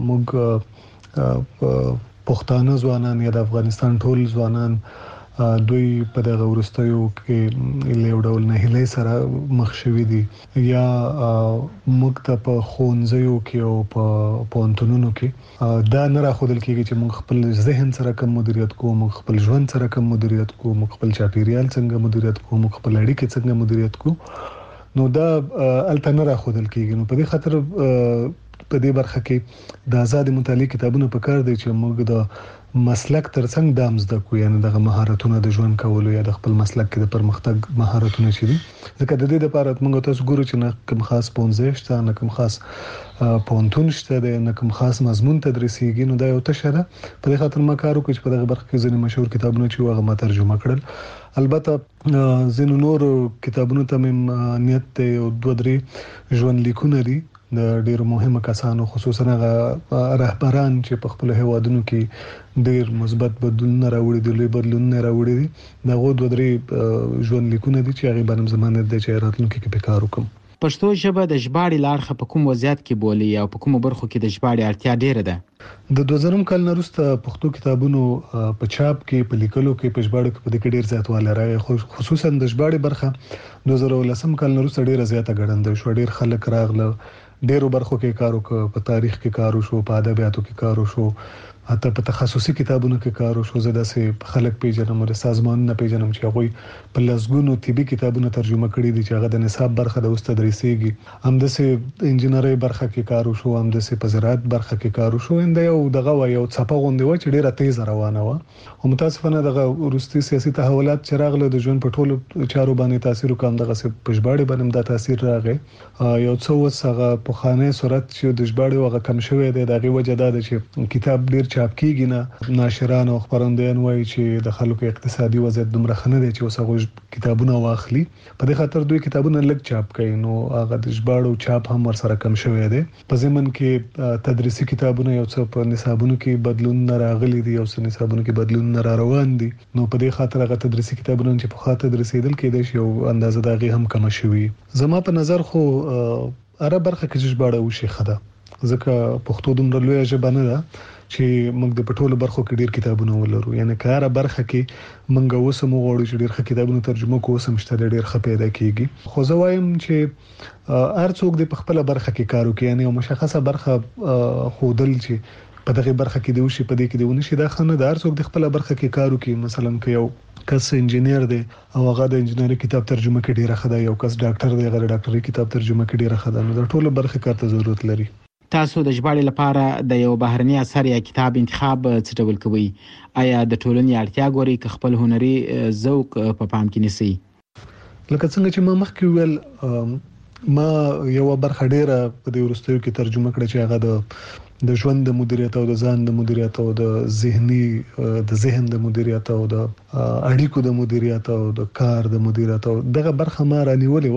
S17: موږ پښتانه ځوانان یا د افغانستان ټول ځوانان دوی په دغه ورستیو کې له ډول نه هلي سره مخ شوي دي یا مکتب په خونځیو کې او په پونتونونو کې دا نه راخودل کېږي چې موږ خپل ذهن سره کوم مدیریت کوو موږ خپل ژوند سره کوم مدیریت کوو موږ خپل چاپیریال څنګه مدیریت کوو موږ خپل اړیکې څنګه مدیریت کوو نو دا الته راخودل کېږي نو په دې خاطر په دې برخه کې د آزاد مطالعه کتابونه په کار دي چې موږ د مسلک ترڅنګ د امزده کو یعنی د مهارتونو د ژوند کولو یا د خپل مسلک کې د پرمختګ مهارتونه چي دي ځکه د دې لپاره موږ تاسو ګورو چې نه کوم خاص پونځه شته نه کوم خاص پونتون شته نه کوم خاص مضمون تدریسيږي نو دا یو تشه ده په دې خاطر ما کار وکړ چې په دغه برخه کې ځینې مشهور کتابونه چې هغه ما ترجمه کړل البته ځینې نور کتابونو ته مې نیت ته یو 2-3 ژوند لیکونه دي د ډیرو مهمه کسانو خصوصا رهبران چې په خپل هیوادونو کې ډیر مثبت بدلون راوړي دي لوی بدلون راوړي دي دا غو 2-3 ژوند لیکونه دي چې هغه باندې زمانه د چیراتونکو کې په کار وکم
S21: پښتو ژبه د ژباړې لارښه په کوم وضعیت کې بولي او په کومو برخو کې د ژباړې اړتیا ډیره ده
S17: د 2000 کال وروسته پښتو کتابونو په چاپ کې په لیکلو کې په ژباړه کې په دې کې ډیر زیاتوالی راغی خصوصا د ژباړې برخه 2010 کال وروسته ډیره زیاته غړندې شو ډیر خلک راغله ډیرو برخو کې کار وکړ په تاریخ کې کار وشو په ادبیاتو کې کار وشو حتی په تخصصي کتابونو کې کار وشو زه داسې خلک پیژنم د سازمانونو پیژنم چې هغه په لسګونو طبي کتابونه ترجمه کړي دي چې هغه د نصاب برخه د اوس تدریسيږي هم د انجینرۍ برخه کې کار وشو هم د په زراعت برخه کې کار وشو انده یو دغه یو څپه غونډه و چې ډیره تیز روانه و او متاسفانه دغه ورستي سیاسي تحولات چې راغله د ژوند په ټولو چارو باندې تاثیر وکم دغه په ژباړې باندې دا تاثیر راغی یو څو وسغه په خانه صورت چې د ژباړې وغه کم شوی دی دغه وجه دا چې کتاب ډیر چاپ کیږي نه ناشران او خبرندویان وایي چې د خلکو اقتصادي وضعیت دومره خنه دی چې اوسه کتابونه واخلي په دې خاطر دوی کتابونه لږ چاپ کوي نو هغه د ژباړو چاپ هم ورسره کم شوی دی په ضمن کې تدریسي کتابونه یو څه په نصابونو کې بدلون نه راغلي دي او څه نصابونو کې بدلون نه روان دي نو په دې خاطر هغه تدریسي کتابونه چې په خاطر تدریسیدل کېدای شي او اندازه دغه هم کم شوی زما په نظر خو عرب برخه کې ژباړه وشي خده ځکه پښتو دومره لوی ژبه نه ده چې موږ د پټولو برخو کې ډیر کتابونه ولرو، یعنی کاره برخه کې موږ اوسمو غواړو چې ډیر ښه کتابونه ترجمه کوو، سمشته ډیر ښه پیدا کیږي. خو زه وایم چې هر څوک د خپل برخه کې کار وکړي، یعنی مشخصه برخه خودل چې په دغه برخه کې دی وشي، په دې کې دی ونشي، دا خنه د هر څوک د خپل برخه کې کار وکړي. مثلا که یو کس انجینیر دی او هغه د انجینری کتاب ترجمه کې ډیره ښه ده، یو کس ډاکټر دی هغه د ډاکټري کتاب ترجمه کې ډیره ښه ده، نو د ټولو برخه کار ته ضرورت لري.
S21: تاسو د ژباړې لپاره د یو بهرني اثر یا کتاب انتخاب څه ډول کوئ؟ آیا د ټولنې اړتیا ګوري که خپل هنري ذوق په پام کې نیسئ؟
S17: لکه څنګه چې ما مخکې ویل، ما یو برخه ډیره په دې وروستیو کې ترجمه کړه چې هغه د ژوند د مدیریت او د ځان د مدیریت او د ذهن د مدیریت او د اړیکو د مدیریت او د کار د مدیریت او دغه برخه ما رانیولې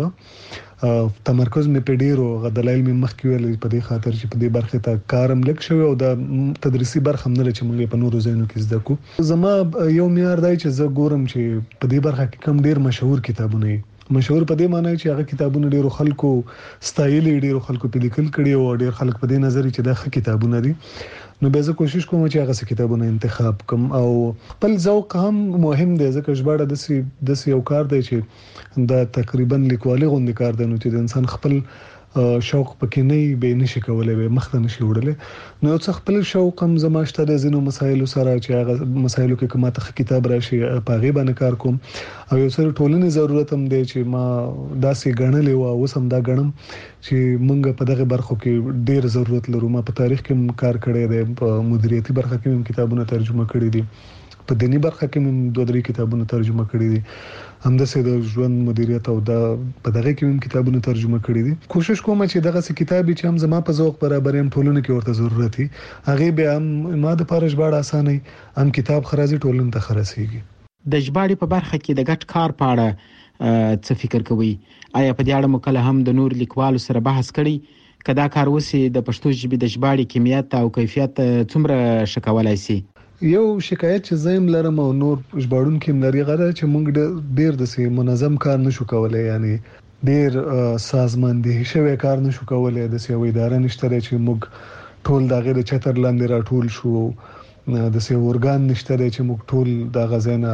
S17: و. تمرکز مې په ډیرو غدلایل مې مخکې ویل په دې خاطر چې په دې برخه ته کارم لږ شوی او د تدریسي برخه هم نه چې موږ په نورو ځایونو کې زده کوو. زما یو معیار دی چې زه ګورم چې په دې برخه کې کم ډیر مشهور کتابونه دي. مشهور په دې معنی چې هغه کتابونه ډیرو خلکو ستایلي، ډیرو خلکو په لیکل کړي او ډیر خلک په دې نظر چې دا ښه کتابونه دي، نو به زه کوشش کوم چې هغه کتابونه انتخاب کوم. او خپل ذوق هم مهم دی، ځکه ژباړه د یو کار دی چې دا تقریبا لیکوالي غوندې کار دی، نو چې د انسان خپل شوق پکې نه به نشي کولای، به مخته نشي وړلې. نو څه خپل شوق هم زما شته د زینو مسایلو سره چې هغه مسایلو کې کومه ته کتاب راشي په هغه باندې کار کوم. او یو سره ټولنې ضرورت هم دی چې ما داسې غنلې و اوس هم دا غنم چې مونږ په دغه برخو کې ډیر ضرورت لرو. ما په تاریخ کې کار کړی دی، په مدیریتي برخه کې هم کتابونه ترجمه کړي دي، په دینی برخه کې هم 2-3 کتابونه ترجمه کړي دي، همداسې د ژوند مدیریت او د په دغه کې هم کتابونه ترجمه کړي دي. کوشش کوم چې دغه کتابي چې هم زما په ذوق برابر هم ټولنه کې ورته ضرورت دي، هغه به هم ما د پاره ژباړه اسانه هم کتاب خرازي ټولنه ته خراسيږي.
S21: د ژباړې په برخه کې د ګډ کار په اړه څه فکر کوئ؟ آیا په دې اړه مو کله هم د نور لیکوالو سره بحث کړی؟ کدا کار وسی د پښتو ژبې د ژباړې کمیت او کیفیت څومره شکولای شي؟
S17: یو شکایت چې زم لرم او نور ژباړونکو هم لري غواړي چې موږ ډیر د منظم کار نشو کولای، یعنی ډیر سازماندهي شوی کار نشو کولای، د یو اداره نشته چې موږ ټول د غیر چتر لاندې راټول شو، د سیو اورګان نشته چې موږ ټول د غزنه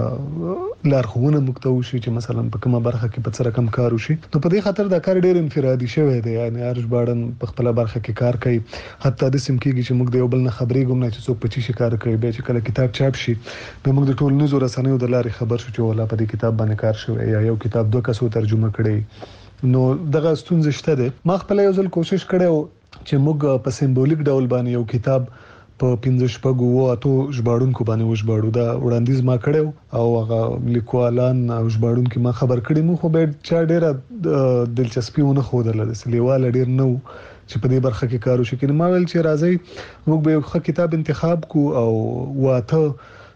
S17: لارښوونه مکتو شي چې مثلا په کومه برخه کې په څه رقم کار وشي. نو په دې خاطر دا کار ډیر انفرادي شوی دی، یعنی هر ژباړن په خپل برخه کې کار کوي. حتی د سیم کېږي چې موږ د یو بل نه خبرې ګم نه چې څوک په چی شي کار کوي، به چې کله کتاب چاپ شي نو موږ د ټولنیزو رسنیو د لارې خبر شو چې ولا په دې کتاب باندې کار شوی یا یو کتاب 2 کسو ترجمه کړي. نو دغه ستونزه شته ده. ما خپل یو ځل کوشش کړو چې موږ په سمبولیک ډول باندې یو کتاب په 15-8 ژباړونکو باندې وژباړو. دا وړاندیز ما کړو او هغه لیکوالان او ژباړونکو ما خبر کړي، مو خو به چا ډیره دلچسپي ونه خوده، لیواله ډیر نو چې په دې برخه کې کار وشي. کله ما ویل چې راځي موږ به یو کتاب انتخاب کو او واته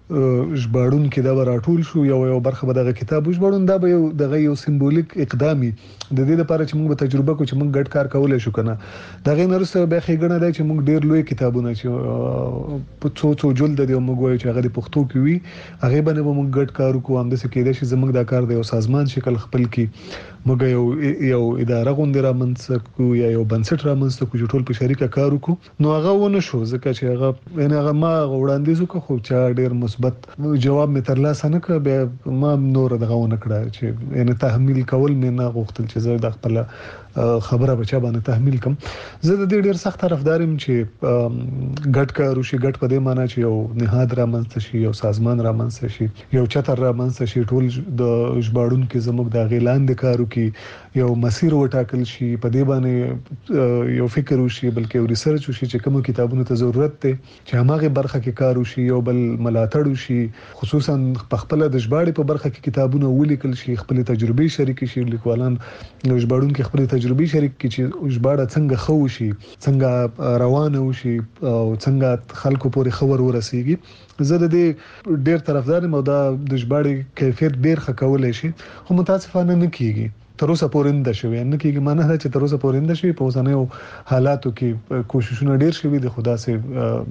S17: ژباړونکو دا راټول شو، یو برخه به دغه کتاب وژباړون، دا به دغه یو سمبولیک اقدامي د دې لپاره چې موږ به تجربه کو چې موږ ګډ کار کولای شو کنه. دغه نرسته به خېګنه دی چې موږ ډیر لوی کتابونه چې په څو جلد دی موږ وایو چې هغه د پښتو کې وي، هغه باندې به موږ ګډ کار وکړو. هم د څه کېدای شي زموږ دا کار دی او سازمان شکل خپل کې موږ یو اداره غونډه را منځ کو یا یو بنسټ را منځ کو چې ټول په شریکه کار وکړو. نو هغه ونه شو ځکه چې هغه ما وړاندیز وکړو خو چې ډیر مثبت جواب می ترلاسه نه کړ. به ما نور دغه ونه کړه چې یعنی تحمیل کول مې نه غوښتل چې زه د خپل خبره بچا باندې تحمیل کوم. زه د دې ډیر سخت طرفدار یم چې ګډ کار وشي. ګډ په دې معنی چې یو نهاد را منځ شي، یو سازمان را منځ شي، یو چتر را منځ شي، ټول د ژباړونکو زموږ د غیلاند کارو کې یو مسیر وټاکل شي، په دې باندې یو فکر وشي بلکې یو ریسرچ وشي چې کوم کتابونو ته ضرورت دی چې هغه برخه کې کار وشي، یو بل ملاتړ وشي، خصوصا په خپل د ژباړې په برخه کې کتابونه ولیکل شي، خپل تجربې شریک شي، لیکوالان ژباړونکو خپل تجربې شریک کړي چې ژباړه څنګه خو شي، څنګه روانه وشي او څنګه خلکو پورې خبر ورسیږي. زه د دې ډیر طرفدار یم او دا د ژباړې کیفیت ډیر ښه کولای شي، خو متاسفانه نه کیږي. تر اوسه پورې نه شوی، نه کیږي. معنی دا چې تر اوسه پورې نه شوی. په اوسنیو حالاتو کې کوششونه ډیر شوي دي، خدا سي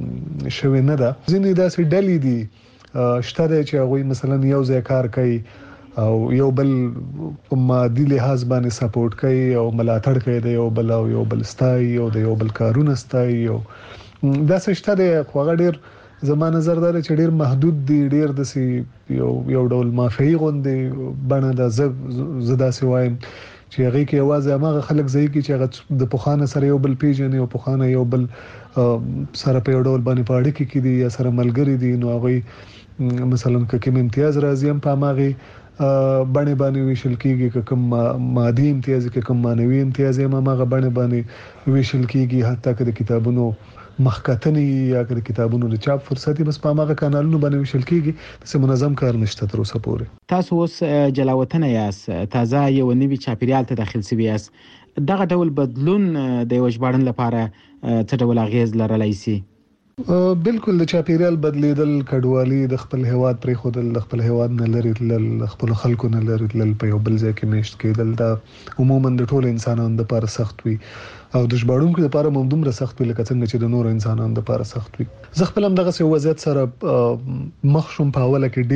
S17: شوی نه ده. ځینې داسې ډلې دي شته چې هغه مثلا یو ځای کار کوي او یو بل په مادي لحاظ باندې سپورټ کوي او ملاتړ کوي د یو بل ستای او د یو بل کارونه ستای او دا څه شته د خو ډیر زما نظر دا چې ډیر محدود دي ډیر د یو ډول مافیای غوندې بڼه د زدا سوایم چې هغه کې आवाज هغه خلک ځای کې چې هغه د پوخانه سره یو بل پیژنې او پوخانه یو بل سره په یو ډول باندې پاړی کې دي یا سره ملګری دي نو هغه مثلا کوم امتیاز راځي هم په ماغي باندې باندې ویشل کیږي کوم مادي امتیاز کې کوم مانوي امتیاز هم هغه باندې ویشل کیږي حتی که د کتابونو مخکتنی یا که کتابونو د چاپ فرصتي بس په هغه کانالونو باندې وشل کیږي چې منظم کار نشته تر اوسه پورې.
S21: تاسو اوس جلاوطن یاست تازه یو نوی چاپیریال ته داخل شوی یاست دغه ډول بدلون د یو ژباړن لپاره څه ډول اغیز لرلی شي؟
S17: بالکل د چاپیریال بدلیدل کډوالي د خپل هیواد پرې خودل د خپل هیواد نه لري د خپل خلکو نه لري په یو بل ځای کې میشت کېدل دا عموما د ټولو انسانانو لپاره سخت وي او د ژباړونکو لپاره هم دومره سخت وي لکه څنګه چې د نورو انسانانو لپاره سخت وي. زه خپل هم دغه وضعیت سره مخ شوم په اوله کې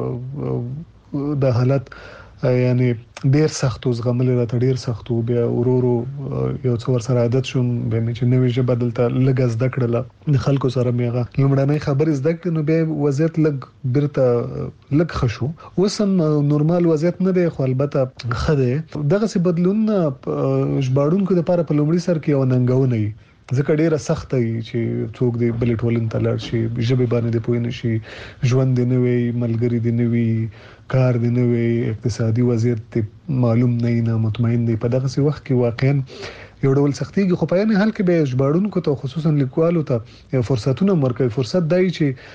S17: ډیر د حالت یعنی ډیر سخت زغمل راته ډیر سخت بیا ورورو یو څو ور سره عادت شوم به مې چې نوې ژبه دلته لګ زده کړل د خلکو سره میغه لمړنۍ خبرې زده کړې نو به وضعیت لګ برته لګ خشو وسم نورمال وضعیت نه دی خو البته خده دغه څه بدلون ژباړونکو لپاره په لومړي سر کې یو ننګونه وي ځکه ډیره سخت وي چې څوک دی بل ټولن تلل شي ژبه باندې د پوینه شي ژوند دی نوې ملګری دی نوې کار دی نوې اقتصادي وضعیت معلوم نه مطمئن دی په دغه وخت کې واقعا یو ډول سختيږي خو په یانه حال کې به ژباړونکو ته خصوصا لیکوالو ته فرصتونه ورکوي فرصت دی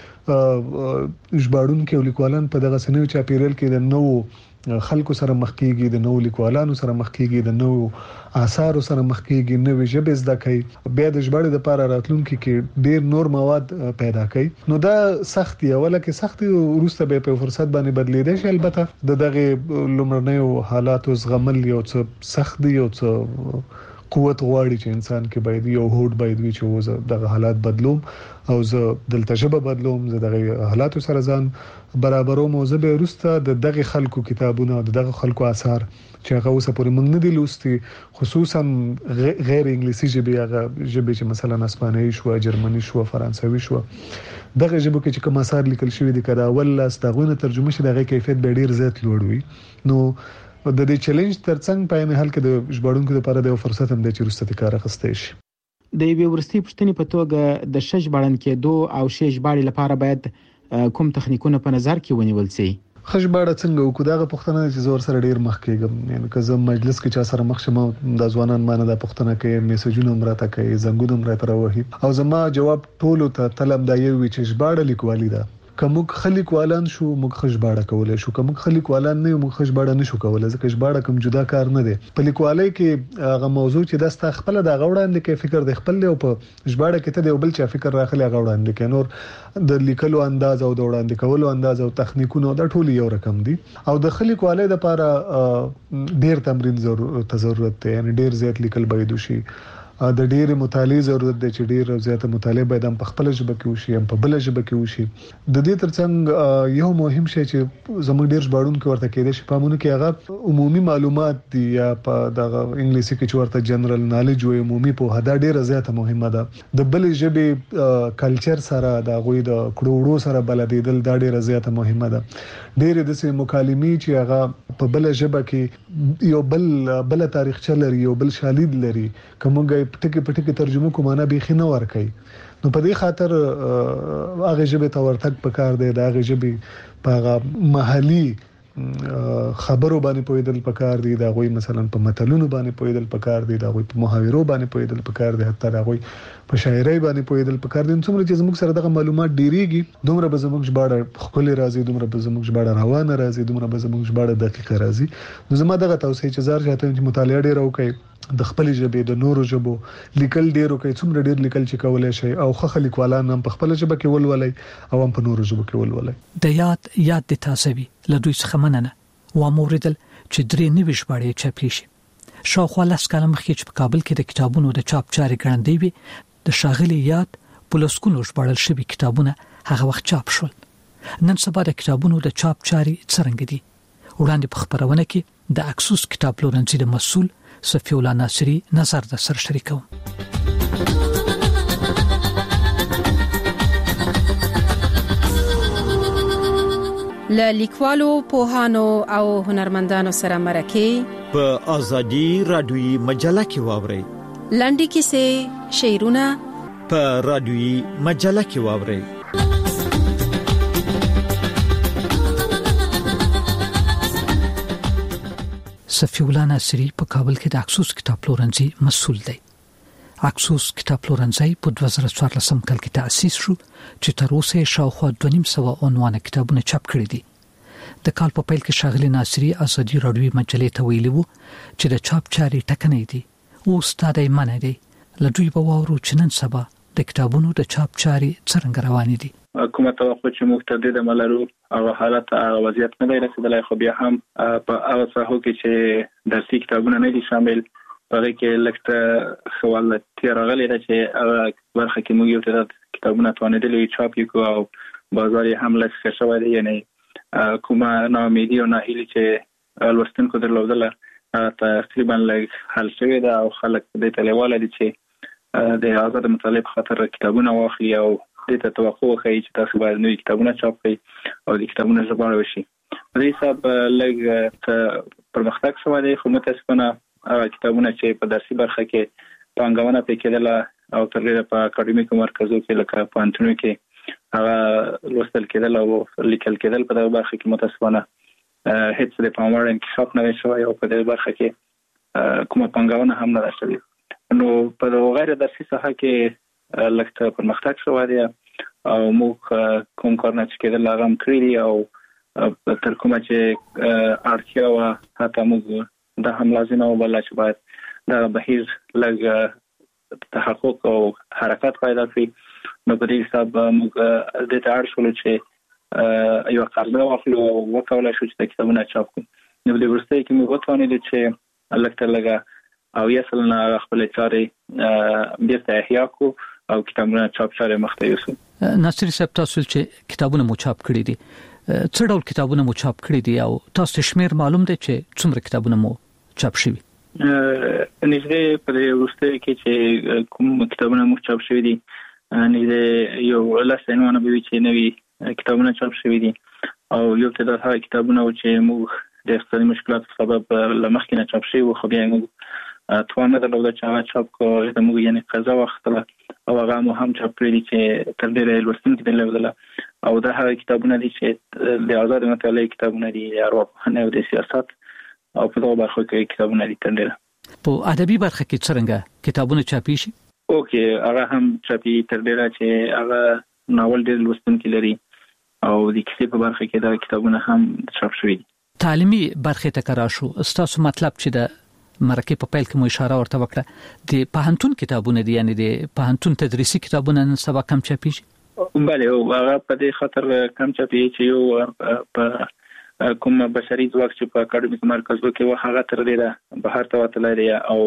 S17: چې ژباړونکو لیکوالان په دغه سنوي چاپیریال کې د نو خلکو سره مخ کیږي د نو لیکوالانو سره مخ کیږي د نو آثارو سره مخ کیږي نو ژبه زده کوي بیا د ژباړې لپاره راتلونکي کې ډیر نور مواد پیدا کوي نو دا سختي اوله کې سختي وروسته به په فرصت باندې بدلیدي شي البته دغه لومړنیو حالاتو زغمل یو څه سخت دی یو څه قوت غواړي چې انسان کې باید یو هوډ باید وي چې وزه دغه حالات بدلوم او زه دلته ژبه بدلوم زه دغه حالاتو سره ځان برابروم او زه به وروسته دغه خلکو کتابونه دغه خلکو آثار چې هغه اوسه پورې موږ نه دي لوستي خصوصا غیر انګلیسي ژبه هغه ژبه چې مثلا اسپانوي شو جرمني شو فرانسوي شو دغه ژبه کې چې کوم آثار لیکل شوی دي کړه اول لاس دغه ترجمه شي دغه کیفیت به ډیر زیات لوړ وي نو د دې چیلنج ترڅنګ په نه حل کې د ژباړونکو لپاره د فرصت هم د چیرسته کار اخستې شي.
S21: د یوې ورستي پښتنې په توګه د شژباړن کېدو او شژباړې لپاره باید کوم تخنیکونه په نظر کې ونیول شي؟
S17: خژباړه څنګه وکړه دغه پښتنه چې زور سره ډیر مخ کېږم یعنی که زه مجلس کې چا سره مخ شمه د ځوانان مانه د پښتنه کې میسجونه مراته کوي زنګونه مراته راوهي او زما جواب ټولو ته طلب دا یو چې ژباړه لیکوالي ده کوم خلک والان شو موږ خژباړه کولای شو کوم خلک والان نه موږ خژباړه نشو کولای ځکه ژباړه کوم جدا کار نه دی په لیکوالۍ کې هغه موضوع چې دسته خپل د غوړاندې کې فکر د خپل او په ژباړه کې ته د بل چا فکر راخلي غوړاندې کې نور د لیکلو انداز او د وړاندې کولو انداز او تخنیکونو د ټولي یو رقم دي او د خلیکوالۍ لپاره ډیر تمرین ضرورت دی یعنی ډیر زیات لیکل باید شي د ډېر مطالعه ضرورت دی چې ډېر زیاته مطالعه باید هم په خپل ژبه کې وشي هم په بل ژبه کې وشي د دې ترڅنګ یو مهم شی چې زموږ ډېر ژباړونکو ورته کېدای شي پامونه کې هغه عمومي معلومات دي یا په دغه انګلیسي کې چې ورته جنرال نالج وي عمومي په هدا ډېر زیاته مهمه ده د بل ژبه کلچر سره د غوي د کړوړو سره بلدیدل دا ډېر زیاته مهمه ده ډېر د سه مکالمې چې هغه په بل ژبه کې یو بل تاریخچه لري یو بل شالید لري کومه پټکی ترجمه کومانه به خنه ور کوي نو په دې خاطر هغه ژبه ته ورتګ پکار دی دا هغه ژبه په محلي خبرو باندې پویدل پکار دی دا غوي مثلا په متلونو باندې پویدل پکار دی دا غوي په محاورو باندې پویدل پکار دی حتی دا غوي په شاعرۍ باندې پویدل پکار دي څومره چې زموږ سره دغه معلومات ډیریږي دومره به زموږ ژباړه خپل راځي دومره به زموږ ژباړه روانه راځي دومره به زموږ ژباړه دقیقه راځي نو زما دغه توصيه چې زار چاته چې مطالعه ډیر وکړي د خپل ژبې د نورو ژبو لیکل ډیر وکړي څومره ډیر لیکل چې کولای شي او خه لیکوالان هم په خپل ژبه کې ولولي او هم په نورو ژبو کې ولولي
S14: د یاد د تاسوي لدوی څخه مننه و موردل چې درې نوي ژباړې چاپی شي شاوخوا لاس کلم مخکې چې په کابل کې د کتابونو د چاپ چارې ګړندې وي د شاغلي یاد پولیسکونو ژباړل شوی کتابونه هغه وخت چاپ شول نن سبا د کتابونو د چاپ چارې څرنګه دي وړاندې په خبرونه کې د اکسوس کتاب پلورنځي د مسؤل صفی الله ناصری نظر د سر شریکوم
S3: له لیکوالو پوهانو او هنرمندانو سره مرکه
S10: په ازادي رادیوي مجله کې واورئ.
S3: لنډې کیسې، شعرونه
S10: په رادیوي مجله کې واورئ.
S14: صفی الله ناصری په کابل کې د اکسوس کتاب پلورنځي مسؤل دی. اکسوس کتاب پلورنځي په 2014 کال کې تأسیس شو چې تر اوسه شاوخوا 250 عنوان کتابونه چاپ کړي دي. د کال په پیل کې ښاغلي ناصری ازادي رادیوي مجلې ته ویلي وو چې د چاپ چاري ټکنۍ دي او ستاده منه دي. لږی په واورو چې نن سبا د کتابونو د چاپ چاري څنګه روانې دي.
S18: کومه توقع چې مختدد ملرو او حالت او وضعیت نه دی رسیدلی، خو بیا هم په هغه ساحو کې چې درسي کتابونه نه دي شامل، هغه کې لکه خواله راغلي ده چې هغه برخه کې موږ یو تعداد کتابونه توانېدلي چاپ کړو او بازار یې هم لږ ښه شوی دی. یعنی کومه ناامیدي او ناهیلي چې لوستونکو درلودله تقریبا لږ حل شوې ده او خلک دې ته لیواله دي چې د آزاد مطالعې په خاطر کتابونه واخلي او دې ته توقع وکړي چې تاسو باید نوې کتابونه چاپ کړئ او د کتابونو ژباړه وشي. په دې حساب لږ پرمختګ شوی دی، خو متاسفانه کتابونه چې په درسي برخه کې پانګونه پکې کېدله او تر ډېره په اکاډمیکو مرکزو کې لکه پوهنتونونو کې هغه لوستل کېدل او لیکل کېدل، په دغه برخه کې متاسفانه هیڅ د پام وړ انکشاف نه شوی او په دې برخه کې کومه پانګونه هم نه ده شوې. نو په غیر درسي ساحه کې لکه پرمختګ شوی دی او موږ کوم کارونه چې کېدل هغه هم کړي دي او تر کومه چې اړتیا وه حتی موږ دا هم لازمه وبلله چې باید دغه بهیر لږ تحقق او حرکت پیدا کړي. نو په دې حساب موږ دې ته اړ شولو چې یو قرضه واخلو او وکولی شو چې د کتابونه چاپ کړو. نو په دې وروستیو کې موږ وتوانېدو چې لږ تر لږه او یې نه خپلې چارې بیرته احیا کړو او کتابونه چاپ چارې مخته یوسو.
S14: ناصری صاحب، تاسو چې کتابونه مو چاپ کړي دي، څه ډول کتابونه مو چاپ کړي دي او تاسو شمیر معلوم دی چې څومره کتابونه مو چاپ شوي؟
S18: نږدې په دې وروستیو کې چې کوم کتابونه مو چاپ شوي دي نږدې یو 10 عنوانه به وي چې نوي کتابونه چاپ شوي دي او یو تعداد هغه کتابونه چې موږ د اقتصادي مشکلاتو سبب له مخکې نه چاپ شوي وو، خو بیا موږ توان نه درلوده چې هغه چاپ کړو. زموږ یعنې قضا واخیستله او هغه مو هم چاپ کړي دي چې تر ډېره لوستونکي درلودله او دا هغه کتابونه دي چې د آزاد مطالعې کتابونه دي، د ارواپوهنې او د سیاست او په دغه برخو کې کتابونه دي. تر ډېره
S14: په ادبي برخه کې څرنګه کتابونه چاپي شي؟
S18: اوکې، هغه هم چاپي تر ډېره چې هغه ناول ډېر لوستونکي لري او د کیسې په برخه کې دا کتابونه هم چاپ شوي دي.
S14: تعلیمي برخه ته کرا شو، ستاسو مطلب چې د مرکه په پیل کې مو اشاره ورته وکړه د پوهنتون کتابونه دي، یعنی د پوهنتون تدریسي کتابونه نن سبا کم چاپي شي؟
S18: بله، هغه په دې خاطر کم چاپي چې یو په کوم بشري ځواک چې په اکاډمیک مرکزو کې و هغه تر ډېره بهر ته وتلی دی او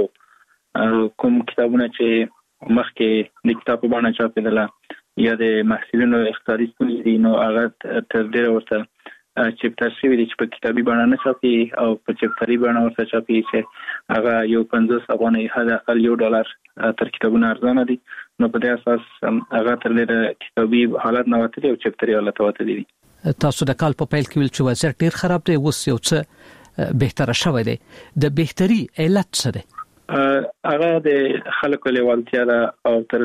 S18: کوم کتابونه چې مخکې د کتاب په بڼه چاپېدله یا د محصلینو اقتصادي ستونزې دي نو هغه تر ډېره ورته چپټر شوي دي چې په کتابي بڼه نه چاپي او په چپټري بڼه ورته چاپي چې هغه یو 50 افغانۍ حد اقل $1 تر کتابونه ارزانه دي. نو په دې اساس هغه تر ډېره کتابي حالت نه وتلي او چپټري حالت وتلي دي.
S14: تاسو د کال په پیل کې ویل چې وضعیت ډېر خراب دی، اوس یو څه بهتره شوی دی. د بهتري علت څه دی؟
S18: هغه د خلکو لیوالتیا ده او تر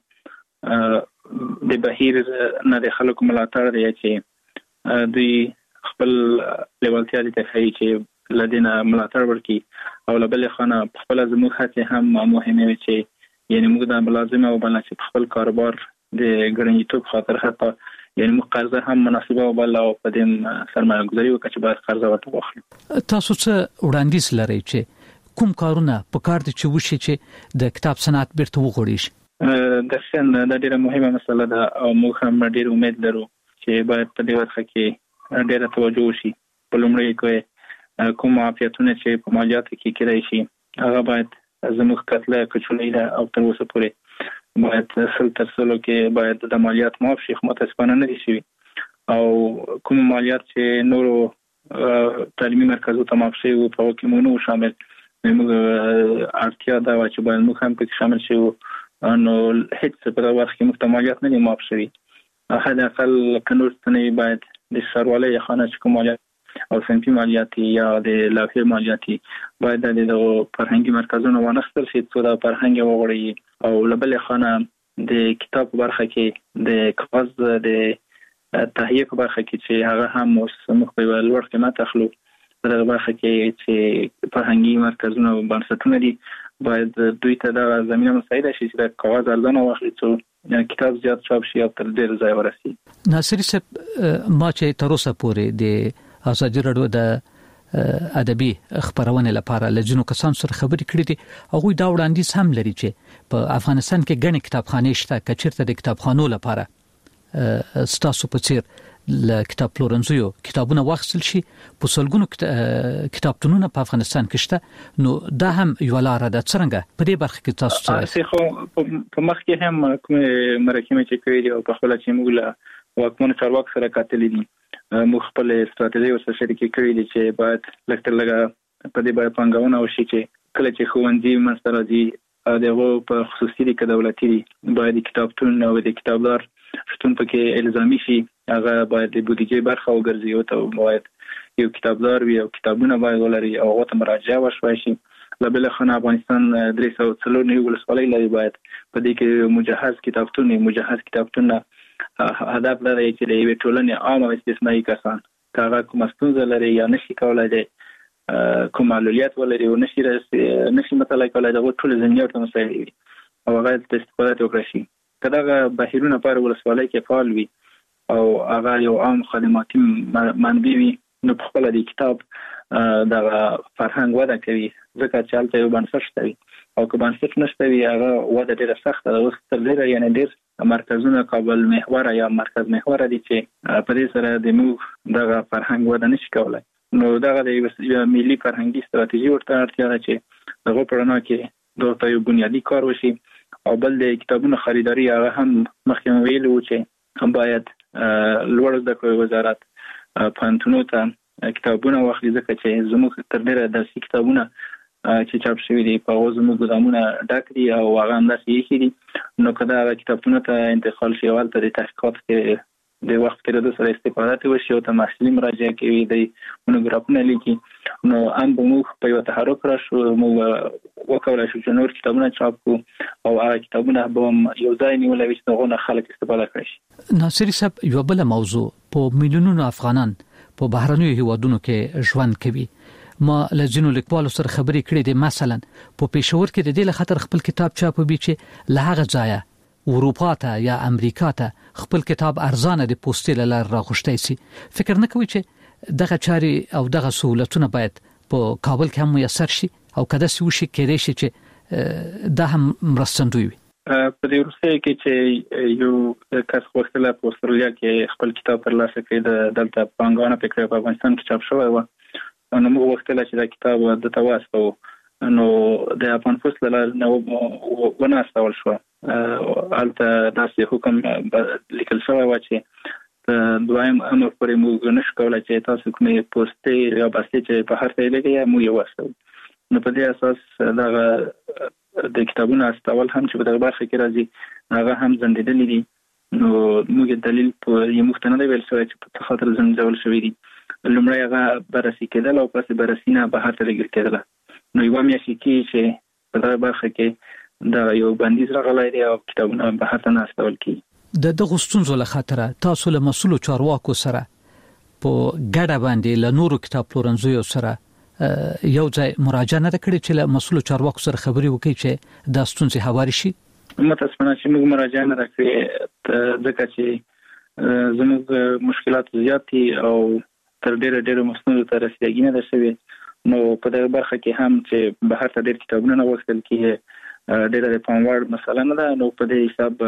S18: ډېره د بهیر نه د خلکو ملاتړ دی چې دوی خپل لیوالتیا دي ته ښایي چې لدینه ملاتړ ورکړي او له بلې خوا په خپله زموږ هڅې هم مهمې وي چې یعنې موږ دا لازمه وبلله چې په خپل کاروبار د ګړندیتوب خاطر حتی یعنې موږ قرضه هم مناسبه وبلله او په دې سرمایه ګذاري وکړه چې باید قرضه ورته واخلو.
S14: تاسو څه وړاندیز لرئ چې کوم کارونه په کار دي چې وشي چې د کتاب صنعت بیرته وغوړېږي؟
S18: درسن دا ډېره مهمه مسله ده او موږ هم ډېر امید لرو چې باید په دې برخه کې ډېره توجه وشي. په لومړي کې کوم معافیتونه چې په مالیاتو کې کېدای شي هغه باید زموږ کتله کچولۍ ده او تر اوسه پورې باید 100% کې باید د مالیات معاف شي، خو متاسفانه نه دي شوي او کوم مالیات چې نورو تعلیمي مرکزو ته معاف شوي وو په هغو کې موږ نه وو شامل. موږ اړتیا دا وه چې باید موږ هم پکې شامل شوي وو، نو هیڅ په دغه وخت کې موږ ته مالیات نه دي معاف شوي. حد اقل که نور څه نه وي باید د سروالۍ خانه چې کومه او سنتي مالیات یا د لوحې مالیات باید د فرهنګي مرکزونو ونستل شي چې د فرهنګي وغړي او لبل خانه د کتاب برخه کې د کاغذ د تهیه په برخه کې چې هغه هم موږ په لوړ قیمت اخلو دغه برخه کې چې فرهنګي مرکزونه بنسټونه دي باید دوی ته د زمينه مساعده شي چې د کاغذ ارزانه واخلي چې کتاب زیات چاپ شي او تر ډیر ځای ورسي.
S14: ناصری صاحب ما چې تر اوسه پورې د ازادي رادیو د ادبي خبرونه لپاره لجنو کسان سره خبرې کړې دي هغه دا وړاندیز هم لري چې په افغانستان کې ګڼ کتابخانې شته کچیرته د کتابخانو لپاره ستاسو په څیر ل کتاب پلورنځیو کتابونه واخیستل شي په سلګونو کتابتونونه په افغانستان کې شته نو دا هم یو لار ده څنګه په دې برخه کې تاسو څه
S18: په مخ کې هم کوم مرکه چې کوي او په خپل چې موږ له واکمن چارواکو سره کتلې دي موږ خپل ستراتیژي ورسره شریکې کړې دي چې باید لکه لږه په دې باندې پنګونه وشي چې کله چې خوندې منځته راځي دغه په خصوصي دي کډولتي دي باید کتابتون او د کتابدار شتون پکې الزامي شي هغه باید د بودیجې برخه وګرځي او ته باید یو کتابدار وي او کتابونه باید ولري او هغه مراجعه وشوي شي لبل خانه افغانستان 340 ولسوالۍ لري باید په دې کې مجهز کتابتون هدف لري چې د یوې ټولنې عامه استثنایی کسان هغه کوم ستونزه لري یا نشي کولای دي کوم معلولیت ولري او نشي مطالعه کولای دغه ټول ځنیات مسایل وي او هغه د استفاده وکړي شي کله بهیرونه پر ولسوالۍ کې فعال وي او هغه یو عام خدماتي منبع وي نو په خپل د کتاب د فرهنګ وده کوي ځکه چې هلته یو بنسټ شته او که بنسټ نشته وي هغه وده ډیره سخته ده اوس تر ډیره یعنی ډیر مرکزونه کابل محور یا مرکز محور دي چې په دې سره د موږ د فرهنګ وده نشي کولای نو دا د ملي فرهنګي ستراتیژي ورته اړتیا ده چې دغه پړنه کې دوی یو بنیادی کار وشي او بل د کتابونو خریداري هغه هم مخکې ویلو چې باید لوړ زده کړې وزارت پانتونو ته کتابونه واخلي ځکه چې زموږ تر ډیره درسي کتابونه چې چاپ شوي دي په هغه زموږ ګدامونه ډک دي او هغه همداسې ایښي دي نو که دا کتابتونو ته انتقال شي هلته د تحقیقات کې د وخت کې د سره استفاده وشي او ته محصلین مراجعه کوي د مونوګرافونه لیکي نو هم به موږ په یو تحرک راشو موږ وکولای شو چې نور کتابونه چاپ کړو او هغه کتابونه به یو ځای نیولای وي چې دغه خلک استفاده کړي.
S14: ناصری صاحب یو بل موضوع په میلیونونو افغانان په بهرنیو هیوادونو کې ژوند کوي ما لجنو لیکوالو سره خبرې کړې دي مثلا په پېښور کې د دې لخطر خپل کتاب چاپ وبي چې لهغه ځای اروپا ته یا امریکا ته خپل کتاب ارزانه د پوسټل لار راغشتای سي فکر نه کوي چې دغه چاري او دغه سہولتونه باید په کابل کې هم میسر شي او کده سې وشي کېدې شي چې دا هم مرستندوی وي
S18: په دې ورسته کې چې یو کس وختله په استرالیا کې خپل کتاب ترلاسه کړی د دلته پنګانه فکر په افغانستان کې چاپ شوی و نو موږ وختله چې دا کتاب د تواسطو نو د افغان فصل نو ونه استول شو البته داسې حکم لیکل شوی و چې دویم امر پرې موږ نشو کولای چې تاسو کومې پوسټې یا بسې چې په هر ځای لګي مو یو واسو نو په دې اساس دا د کتابونو استول هم چې په دغه برخه کې راځي هغه هم زندیدل دي نو موږ دلیل په یو مختنه ویل شوی چې په خاطر زندول شوی دي لومړی هغه بررسي کېدل او پس بررسي نه به هر څه لګل کېدل نو یو مې چې په دغه برخه کې دا یو بندیز راغلی دی او کتابونه به هر څه نه استول کی
S14: د دغه ستونزو له خاطر تاسو له مسؤل چارواکو سره په ګډه باندې له نورو کتاب پلورنځیو سره یو ځای مراجعه نه کړې چې له مسؤل چارواکو سره خبرې وکړي چې دا ستونزې هواري شي
S18: متاسفانه چې موږ مراجعه نه کړې ځکه چې زموږ مشکلات زیات دي او تر ډېر مستندو ته رسیدګي نه ده شوې نو په دغه برخه کې هم چې بهر ته ډېر کتابونه نه وغوښتل کېږي ډېره د پام وړ مسله نه ده نو په دې حساب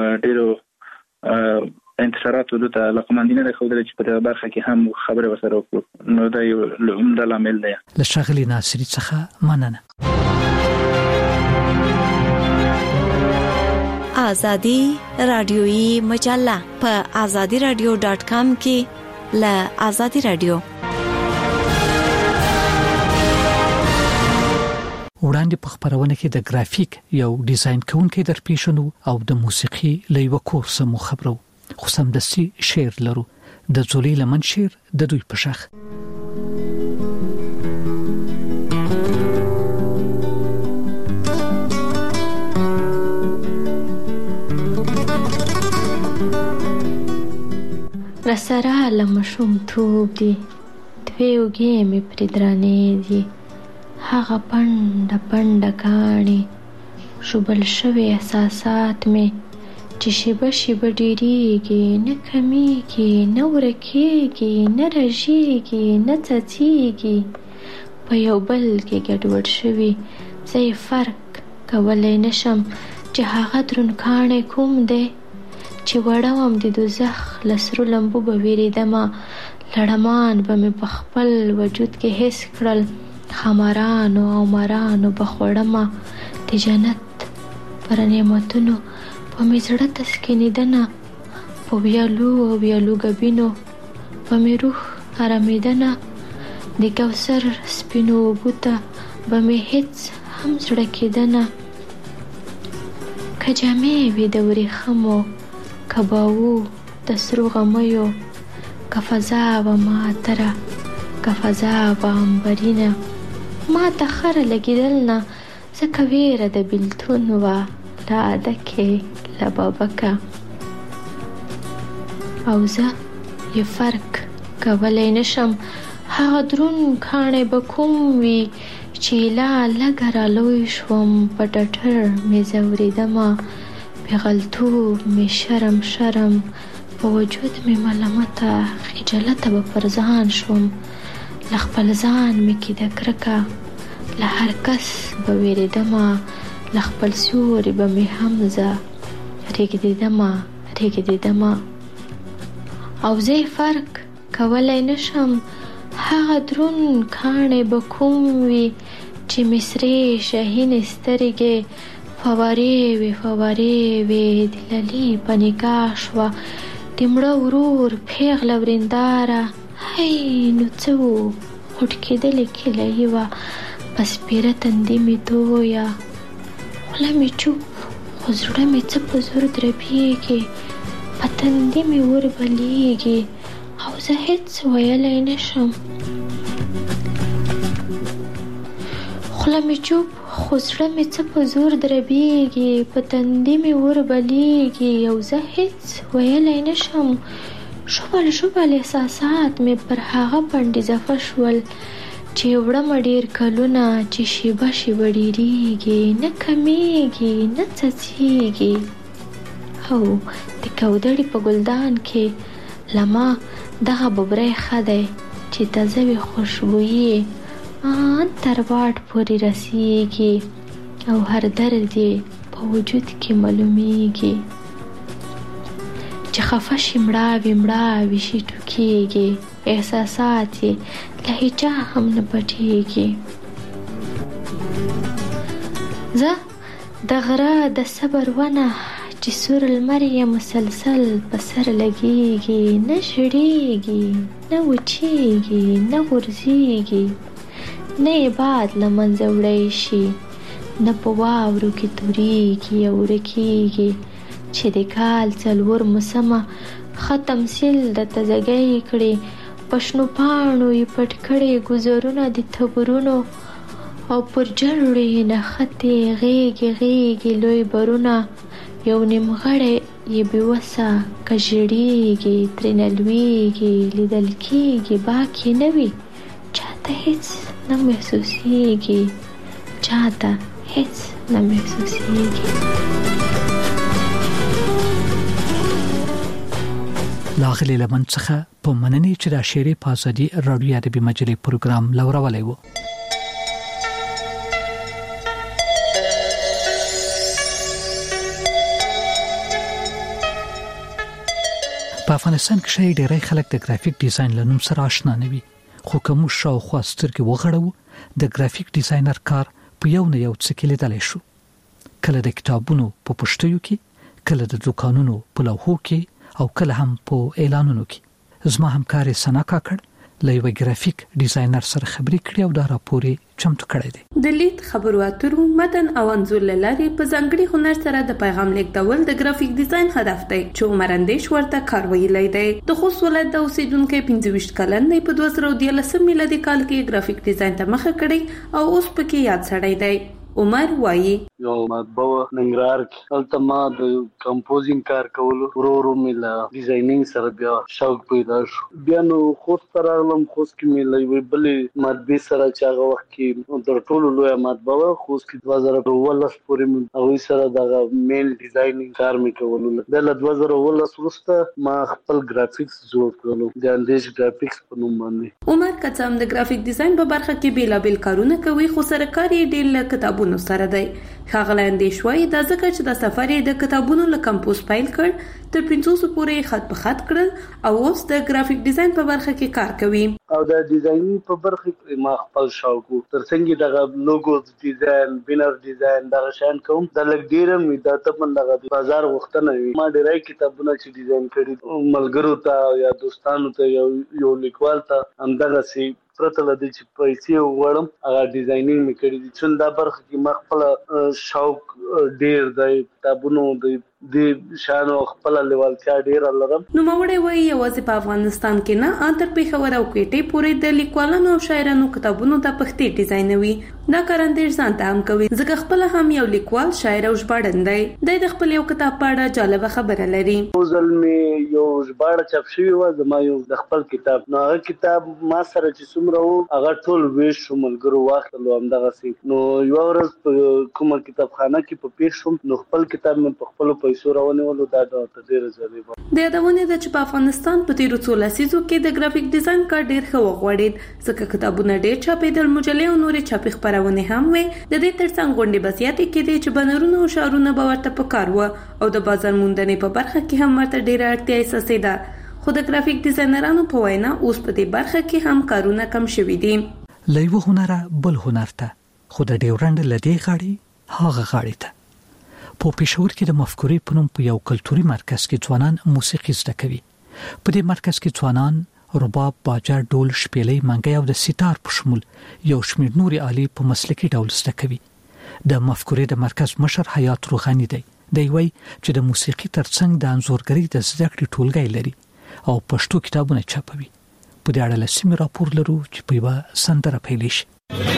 S18: ډېرو انتشاراتو دته لقماندینه ده خو چې په دغه برخه کې هم خبره وسره وکړو نو دا یو عمده لامل دی.
S14: له ښاغلي ناصري څخه مننه.
S6: آزادی رادیویی مجله په azadiradio.com کې له آزادی رادیو
S14: وړاندې په خبرونه کې د ګرافیک یو ډیزاین کوونکی در پیښنو او د موسیقي له یو کورس مو خبرو خو سم د شعر لرو د زولي لمن شیر د دوی په شخ.
S19: رسره لمشوم توب دی دوی اوږې مې پرې درانې دي هغه پنډه پنډه کاڼي ژوبل شوي احساسات مې چې شیبه شیبه ډېرېږي نه کمیږي نه ورکېږي نه رژېږي نه څڅېږي په یو بل کې ګډوډ شوي زه یې فرق کولی نشم چې هغه دروند کاڼی کوم دی چې وړوم د دوزخ له سرو لمبو به وېرېدمه لړمان به مې په خپل وجود کې حس کړل خمارانو او مرانو به خوړمه د جنت پر نعمتونو په مې زړه تسکینېدنه په ویالو او ویالو ګبینو په مې روح ارامېدنه د کوثر سپینو اوبو ته به مې هېڅ هم زړه کېدنه که جامې وي د ورېښمو که باو د سرو غمیو که فضا وه معطره که فضا وه عنبرینه ما ته خره لګېدل نه ځکه ویره د بېلتون وه له عدکې له بابکه او زه یې فرق کولی نشم هغه دروند کاڼی به کوم وي چې لا لږه رالوی شوم په ټټر مې ځورېدمه پیغلتوب مې شرم په وجود مې ملامته خجالته به پر ځان شوم له خپل ځان مې کېده کرکه له هر کس به وېرېدمه له خپل سیوري به مې هم زه رېږدېدمه او زه یې فرق کولی نشم هغه دروند کاڼی به کوم وي چې مې سرې شهینې سترګې فوارې وې د للي په نکاح شوه د مړه ورور پیغله ورېنداره هی نو څه و غوټ کېدلې کیلهیي وه په سپېره تندي مې تویه خوله مې چوپ خو زړه مې څه په زور دربېږي په تندي مې ور بلیږي او زه هېڅ ویلی نشم خوله مې چوپ خو زړه مې څه په زور دربېږي په تندي مې ور بلیږي او زه هېڅ ویلی نشم ژوبل احساسات مې پر هغه پنډې زفه شول چې وړمه ډېر کلونه چې شیبه شیبه ډېرېږي نه کمیږي نه څڅېږي او د کودړې په ګلدان کې له ما دغه ببری ښه دی چې تازه وي خوشبويي تر واټ پورې رسیږي او هر درد یې په وجود کې معلومیږي چې خفه شي مړاوي شي ټوکېږي احساسات یې له هیچا هم نه پټېږي زه د غره د صبر ونه چې سور لمر یې مسلسل په سر لګېږي نه ژړېږي نه وچېږي نه غورځېږي نه یې باد له منځه وړی شي نه په واورو کې تورېږي او ورکېږي چې د کال 4 موسمه ښه تمثیل د تازهګۍ کړي په شنو پاڼو یې پټ کړي ګذرونه د تبرونو او پر جړو یې نښتې غیږې لوی برونه یو نیمغړی یې بېوسه که ژړېږي ترېنه لوېږي لیدل کېږي باک یې نه وي چاته هېڅ نه محسوسېږي
S14: لاغلي لمن څخه په مننې چې د شعر په ازادي رادیو ادبي مجلې پروګرام لورولې وو په افغانستان کې شاید ډېری خلک د ګرافیک ډیزاین له نوم سره آشنا نه وي خو کوم شاوخوا سترګې وغړو د ګرافیک ډیزاینر کار په یو نه یو څه کې لیدلی شو کله د کتابونو په پوسټیو کې کله د دکانونو په لوحو کې او کله هم په اعلانونو کې زما همکار سنا کاکړ لایو ګرافیک ډیزاینر سره خبرې کړې او دا راپور چمتو کړی دی.
S5: د لیک خبرو اترو متن او انځور لاري په ځانګړي هنر سره د پیغام لیکدول د ګرافیک ډیزاین هدف دی چې عمر اندیش ورته کار ویلی دی. د خوست ولایت د اوسیدونکو 25 کلن دی په 2013 میلادي کال کې ګرافیک ډیزاین ته مخه کړی او اوس پکې یاد سړی دی. عمر وایي
S22: یو مطبوع ننګرهار کې هلته ما د کمپوزینګ کار کولو ورو مې له ډیزاینینګ سره بیا شوق پیدا شو. بیا نو خوست ته راغلم. خوست کې مې له یوې بلې مطبعې سره چې هغه وخت کې تر ټولو لویه مطبعه خوست کې 2019 پورې مې هغوی سره دغه مین ډیزاینینګ کار مې کولو. بیا له 2019 وروسته ما خپل ګرافیکس جوړ کړلو د اندیش ګرافیکس په نوم باندې.
S5: عمر که هم د ګرافیک ډیزاین په برخه کې بیلابیل کارونه کوي خو سره کار یې ډېر له کتابونو سره دی. ښاغلی اندیش وایي دا ځکه چې د سفر یې د کتابونو له کمپوز پیل کړ تر 500 پورې خط په خط کړل او اوس د ګرافیک ډیزاین په برخه کې کار کوي.
S22: او د ډیزاینینګ په برخه کې ما خپل شوق تر څنګه دغه لوګو ډیزاین بینر ډیزاین دغه شان کوم د لګ ډیره مې د تمن دغه بازار وختنه ما ډیرای کتابونه چې ډیزاین کړي ملګرو ته یا دوستانو ته یو لیکوال ته همدغه سي پرته لدی چې پیسې وړم هغه ډیزاینینګ مې کړی دي. چې دا برخه کې ما خپل شوق ډیر دی کتابونو د شان او خپل لیوالتیا ډیر لرم.
S5: نو موړې وایي یوازې په افغانستان کې نه تر پیښور او کوټې پورې د لیکوالانو او شاعرانو کتابونو ته پښتو ډیزاینوي. دا کار اندیش ځان ته هم کوي ځکه خپل هم یو لیکوال شاعر او ژباړن دی. د خپل یو کتاب په اړه جالبه خبره لري.
S22: ځل مې یو ژباړه چاپ شوی و زما یو د خپل کتاب نو هغه کتاب ما سره چې څومره هغه ټول ویش ملګرو واخلو همدغه سي. نو یو ورځ په کومه کتابخانه کې په پیښ شوم نو خپل کتاب مې په خپل پیسو راونیولو. دا ډېر ضروري
S5: د یادونه ده چې په افغانستان په تیرو 14 لسیزو کې د ګرافیک ډیزاین کار ډېر ښه وغوړېد ځکه کتابونه ډېر چاپېدل مجلې او نورې چاپي خپرونې هم وې. د دې ترڅنګ غونډې به زیاتې کېدې چې بنرونه او شعرونه به ورته پکار وه او د بازار موندنې په برخه کې هم ورته ډېره اړتیا احساسېده. خو د ګرافیک ډیزاینرانو په وینا اوس په دې برخه کې هم کارونه کم شوي دي.
S14: له یو هنره بل هنر ته خو د ډیورنډ له دې غاړې هغه غاړې ته. په پېښور کې د مفکورې په نوم په یو کلتوري مرکز کې ځوانان موسیقي زده کوي. په دې مرکز کې ځوانان رباب، باجه، ډول، شپېلۍ، منګی او د سیتار په شمول یو شمېر نورې آلې په مسلکي ډول زده کوي. د مفکورې د مرکز مشر حیات روغاني دی. دی وایي چې د موسیقي ترڅنګ د انځورګرۍ د زده کړې ټولګی لري او پښتو کتابونه چاپوي. په دې اړه لسمې راپور لرو چې په یوه سندره پیل شي.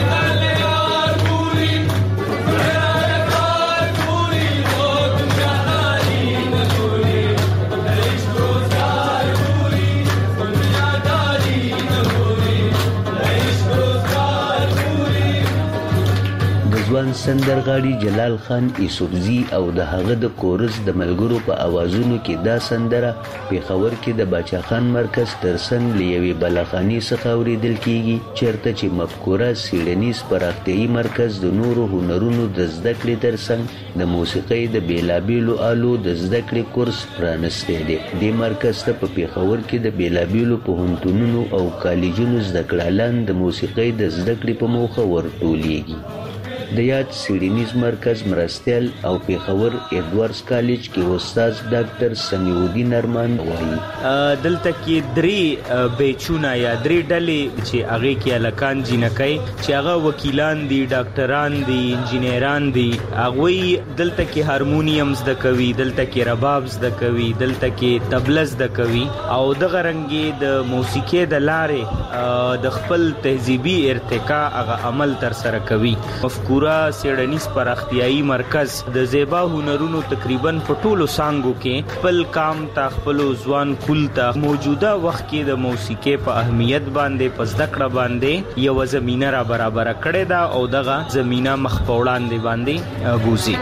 S23: ځوان سندرغاړي جلال خان یوسفزي او د هغه د کورس د ملګرو په اوازونو کې دا سندره پیښور کې د باچا خان مرکز ترڅنګ لیوي بلاخاني څخه اوریدل کیږي چیرته چې مفکوره سیډنیز پراختیايي مرکز د نورو هنرونو د زده کړې ترڅنګ د موسیقۍ د بیلابیلو آلو د زده کړې کورس پرانستی دی. دې مرکز ته په پیښور کې د بیلابیلو پوهنتونونو او کالجونو زده کړهالان د موسیقۍ د زده کړې په موخه ورټولېږي. د یاد سیډنیز مرکز مرستیال او پیښور ایډورډز کالج کې استاد ډاکټر سمیع الدین ارمان وایي
S20: دلته کې درې بیچونه یا درې ډلې چې هغه کې الکان جنکای چې هغه وکیلان دي، ډاکټران دي، انجینران دي. هغه دلته کې هارمونیم زده کوي، دلته کې رباب زده کوي، دلته کې طبله زده کوي او دغه رنګي د موسیقۍ د لارې د خپل تهذیبي ارتقا هغه عمل تر سره کوي. مفکوره سیډنیز پراختیايي مرکز د زیبا هنرونو تقریبا په ټولو څانګو کې خپل کام ته خپل ځوان کول ته موجوده وخت کې د موسیقۍ په اهمیت باندې په زده کړه باندې یو زمينه را برابر کړې ده او دغه زمينه مخ په وړاندې باندې بوزي.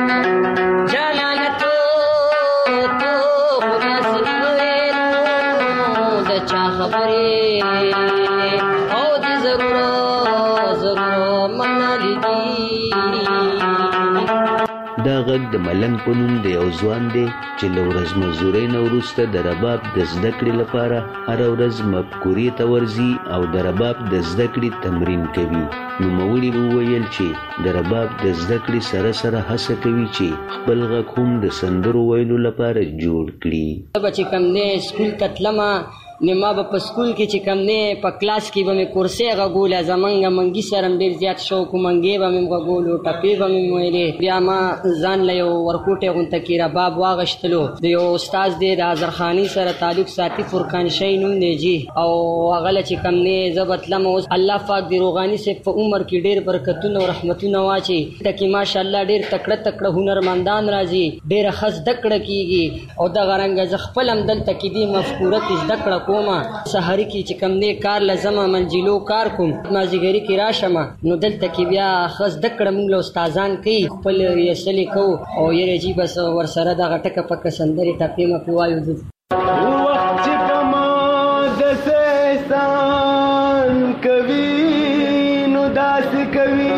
S23: دا غږ د ملنګ په نوم د یو ځوان دی چې له ورځ مزدورۍ نه وروسته د رباب د زده کړې لپاره هره ورځ مفکورې ته ورځي او د رباب د زده کړې تمرین کوي. نوموړي وویل چې د رباب د زده کړې سره سره هڅه کوي چې خپل غږ هم د سندرو ویلو لپاره جوړ کړي.
S24: چې کوم دی سکول ته تلم
S2: ما به په سکول کې چې کم نه په کلاس کې به مې کورسۍ غږوله زمونږ منګي سره ډېر زیات شوق و منګې به مې غږولو ټپې به مې ویلې بیا ما ځان له یو ورکوټۍ غونته کې رباب واغشتلو د یو استاد دی د اظهرخاني سره تعلق ساتي فرقان شي نوم دی جی او هغه له چې کم نه زه به تلم اوس الله پاک د روغاني صاحب په عمر کې ډېر برکتونه او رحمتونه واچي ټکي ماشاءالله ډېر تکړه هنرمندان راځي ډېره ښه زده کړه کېږي او دغه رنګه زه خپل هم دلته کې دې مفکوره کې زده کړه کومه سحري کې چې کم دی کار لازمه منجلو کار کوم مازیګري کې راشم نو دلته کې بیا ښه زده کړه موږ له استادان کوي خپل ریسلې کوو او یاره جي بس ورسره دغه ټکه پکه سندرې ټپې مې وایو
S4: وخت چې په ما داسې احسان کوي نو داسې کوي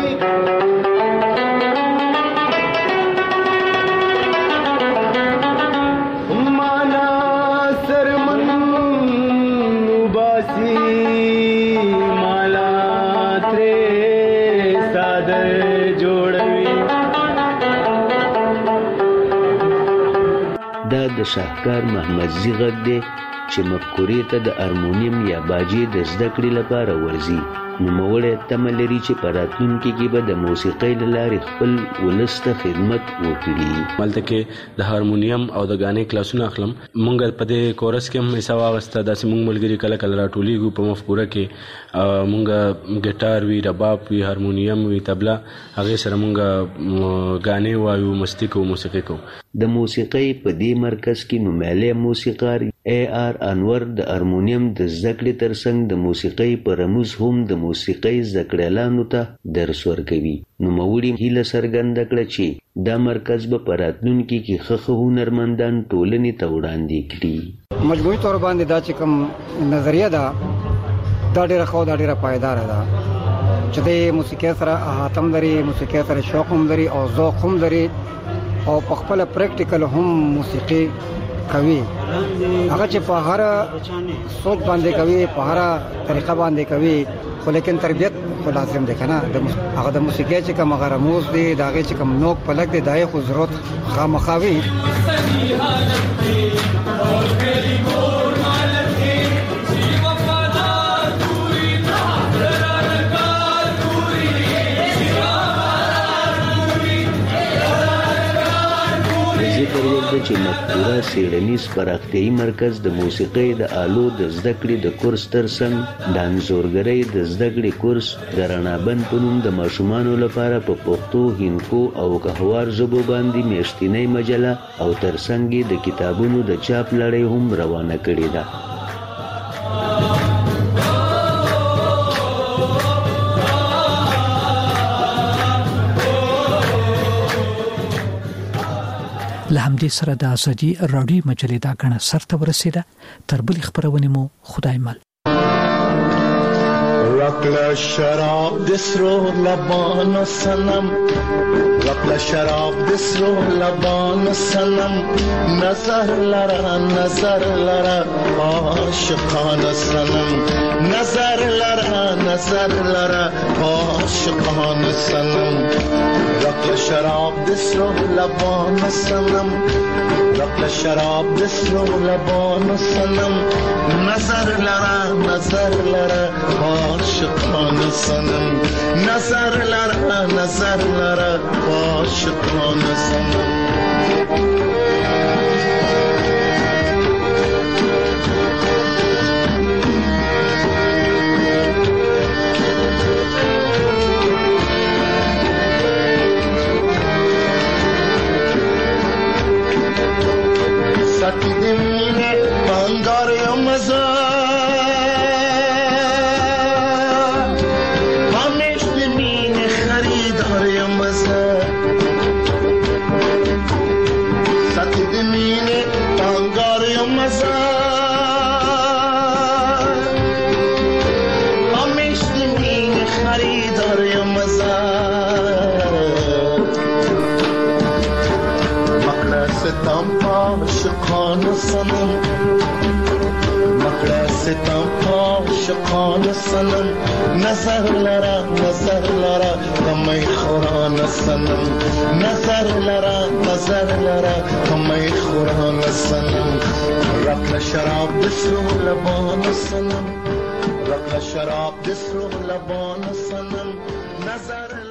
S23: د شاهکار محمدزي غږ دی چې مفکورې ته د هارمونیم یا باجې د زده کړې لپاره ورځي. نوموړی تمه لري چې په راتلونکي کې به د موسیقۍ له لارې خپل ولس ته خدمت وکړي.
S7: مالته کې د هارمونیم او د غانې کلاسونه اخلم. مونږ په دې کورس کې هم حصہ واغسته. داسې مونږ ملګري کله کله راټولیږو په مفکوره کې. مونږ ګټار وی، رباب وی، هارمونیم وی، تبله، هغې سره مونږ غانې وایو، مستی کوو، موسیقي کوو.
S23: د موسیقۍ په دې مرکز کې نومیالی موسیقار AR انور د هارمونیم د زده کړې ترڅنګ د موسیقۍ په رموز هم د موسیقۍ زده کړیالانو ته درس ورکوي. نوموړي هیله څرګنده کړه چې دا مرکز به په راتلونکي کې ښه هنرمندان ټولنې ته وړاندې کړي.
S24: مجموعي طور باندې دا چې کوم نظریه ده دا ډېره ښه دا ډېره پایداره ده چې د موسیقۍ سره احاطه هم لري، موسیقۍ سره شوق هم لري او ذوق هم لري او په خپله پریکټیکل هم موسیقي کوي. هغه چې په هر سوچ باندې کوي، په هر طریقه باندې کوي، خو لیکن تربیت خو لازم دی کنه. هغه د موسیقۍ چې کوم هغه رموز دی د هغې چې کوم نوک پلک دی دا یې خو ضرورت خامخا وي.
S23: ذکر وکړه چې مفکوره څیړنیز پراختیایي مرکز د موسیقۍ د آلو د زده کړې د کورس ترڅنګ د انځورګرۍ د زده کړې کورس د رڼابند په نوم د ماشومانو لپاره په پښتو، هندکو او کهوار ژبو باندې میاشتنۍ مجله او ترڅنګ یې د کتابونو د چاپ لړۍ هم روانه کړې ده.
S14: له همدې سره د ازادي راډیو مجلې دا غڼه سرته ورسیده. تر بلې خبرونې مو خدای مل.
S4: رکله شراب دسرو لبان سنم، رکله شراب دسرو لبان سنم، نظر لرا عاشقان سنم، نظر لرا عاشقان سنم، رکله شراب دسرو لبان سنم، رکله شراب دسرو لبان سنم، نظر لرا عاشقان سنم، نظر لرا عاشقان سنم. ساتی دمینه بانگار یا مزا عاشقان سنم، وکړه ستم عاشقان سنم نظر لرا کمی خوران سنم نظر لرا کمی خوران سنم رکل شراب دسرو لبان سنم رکل شراب دسرو لبان سنم نظر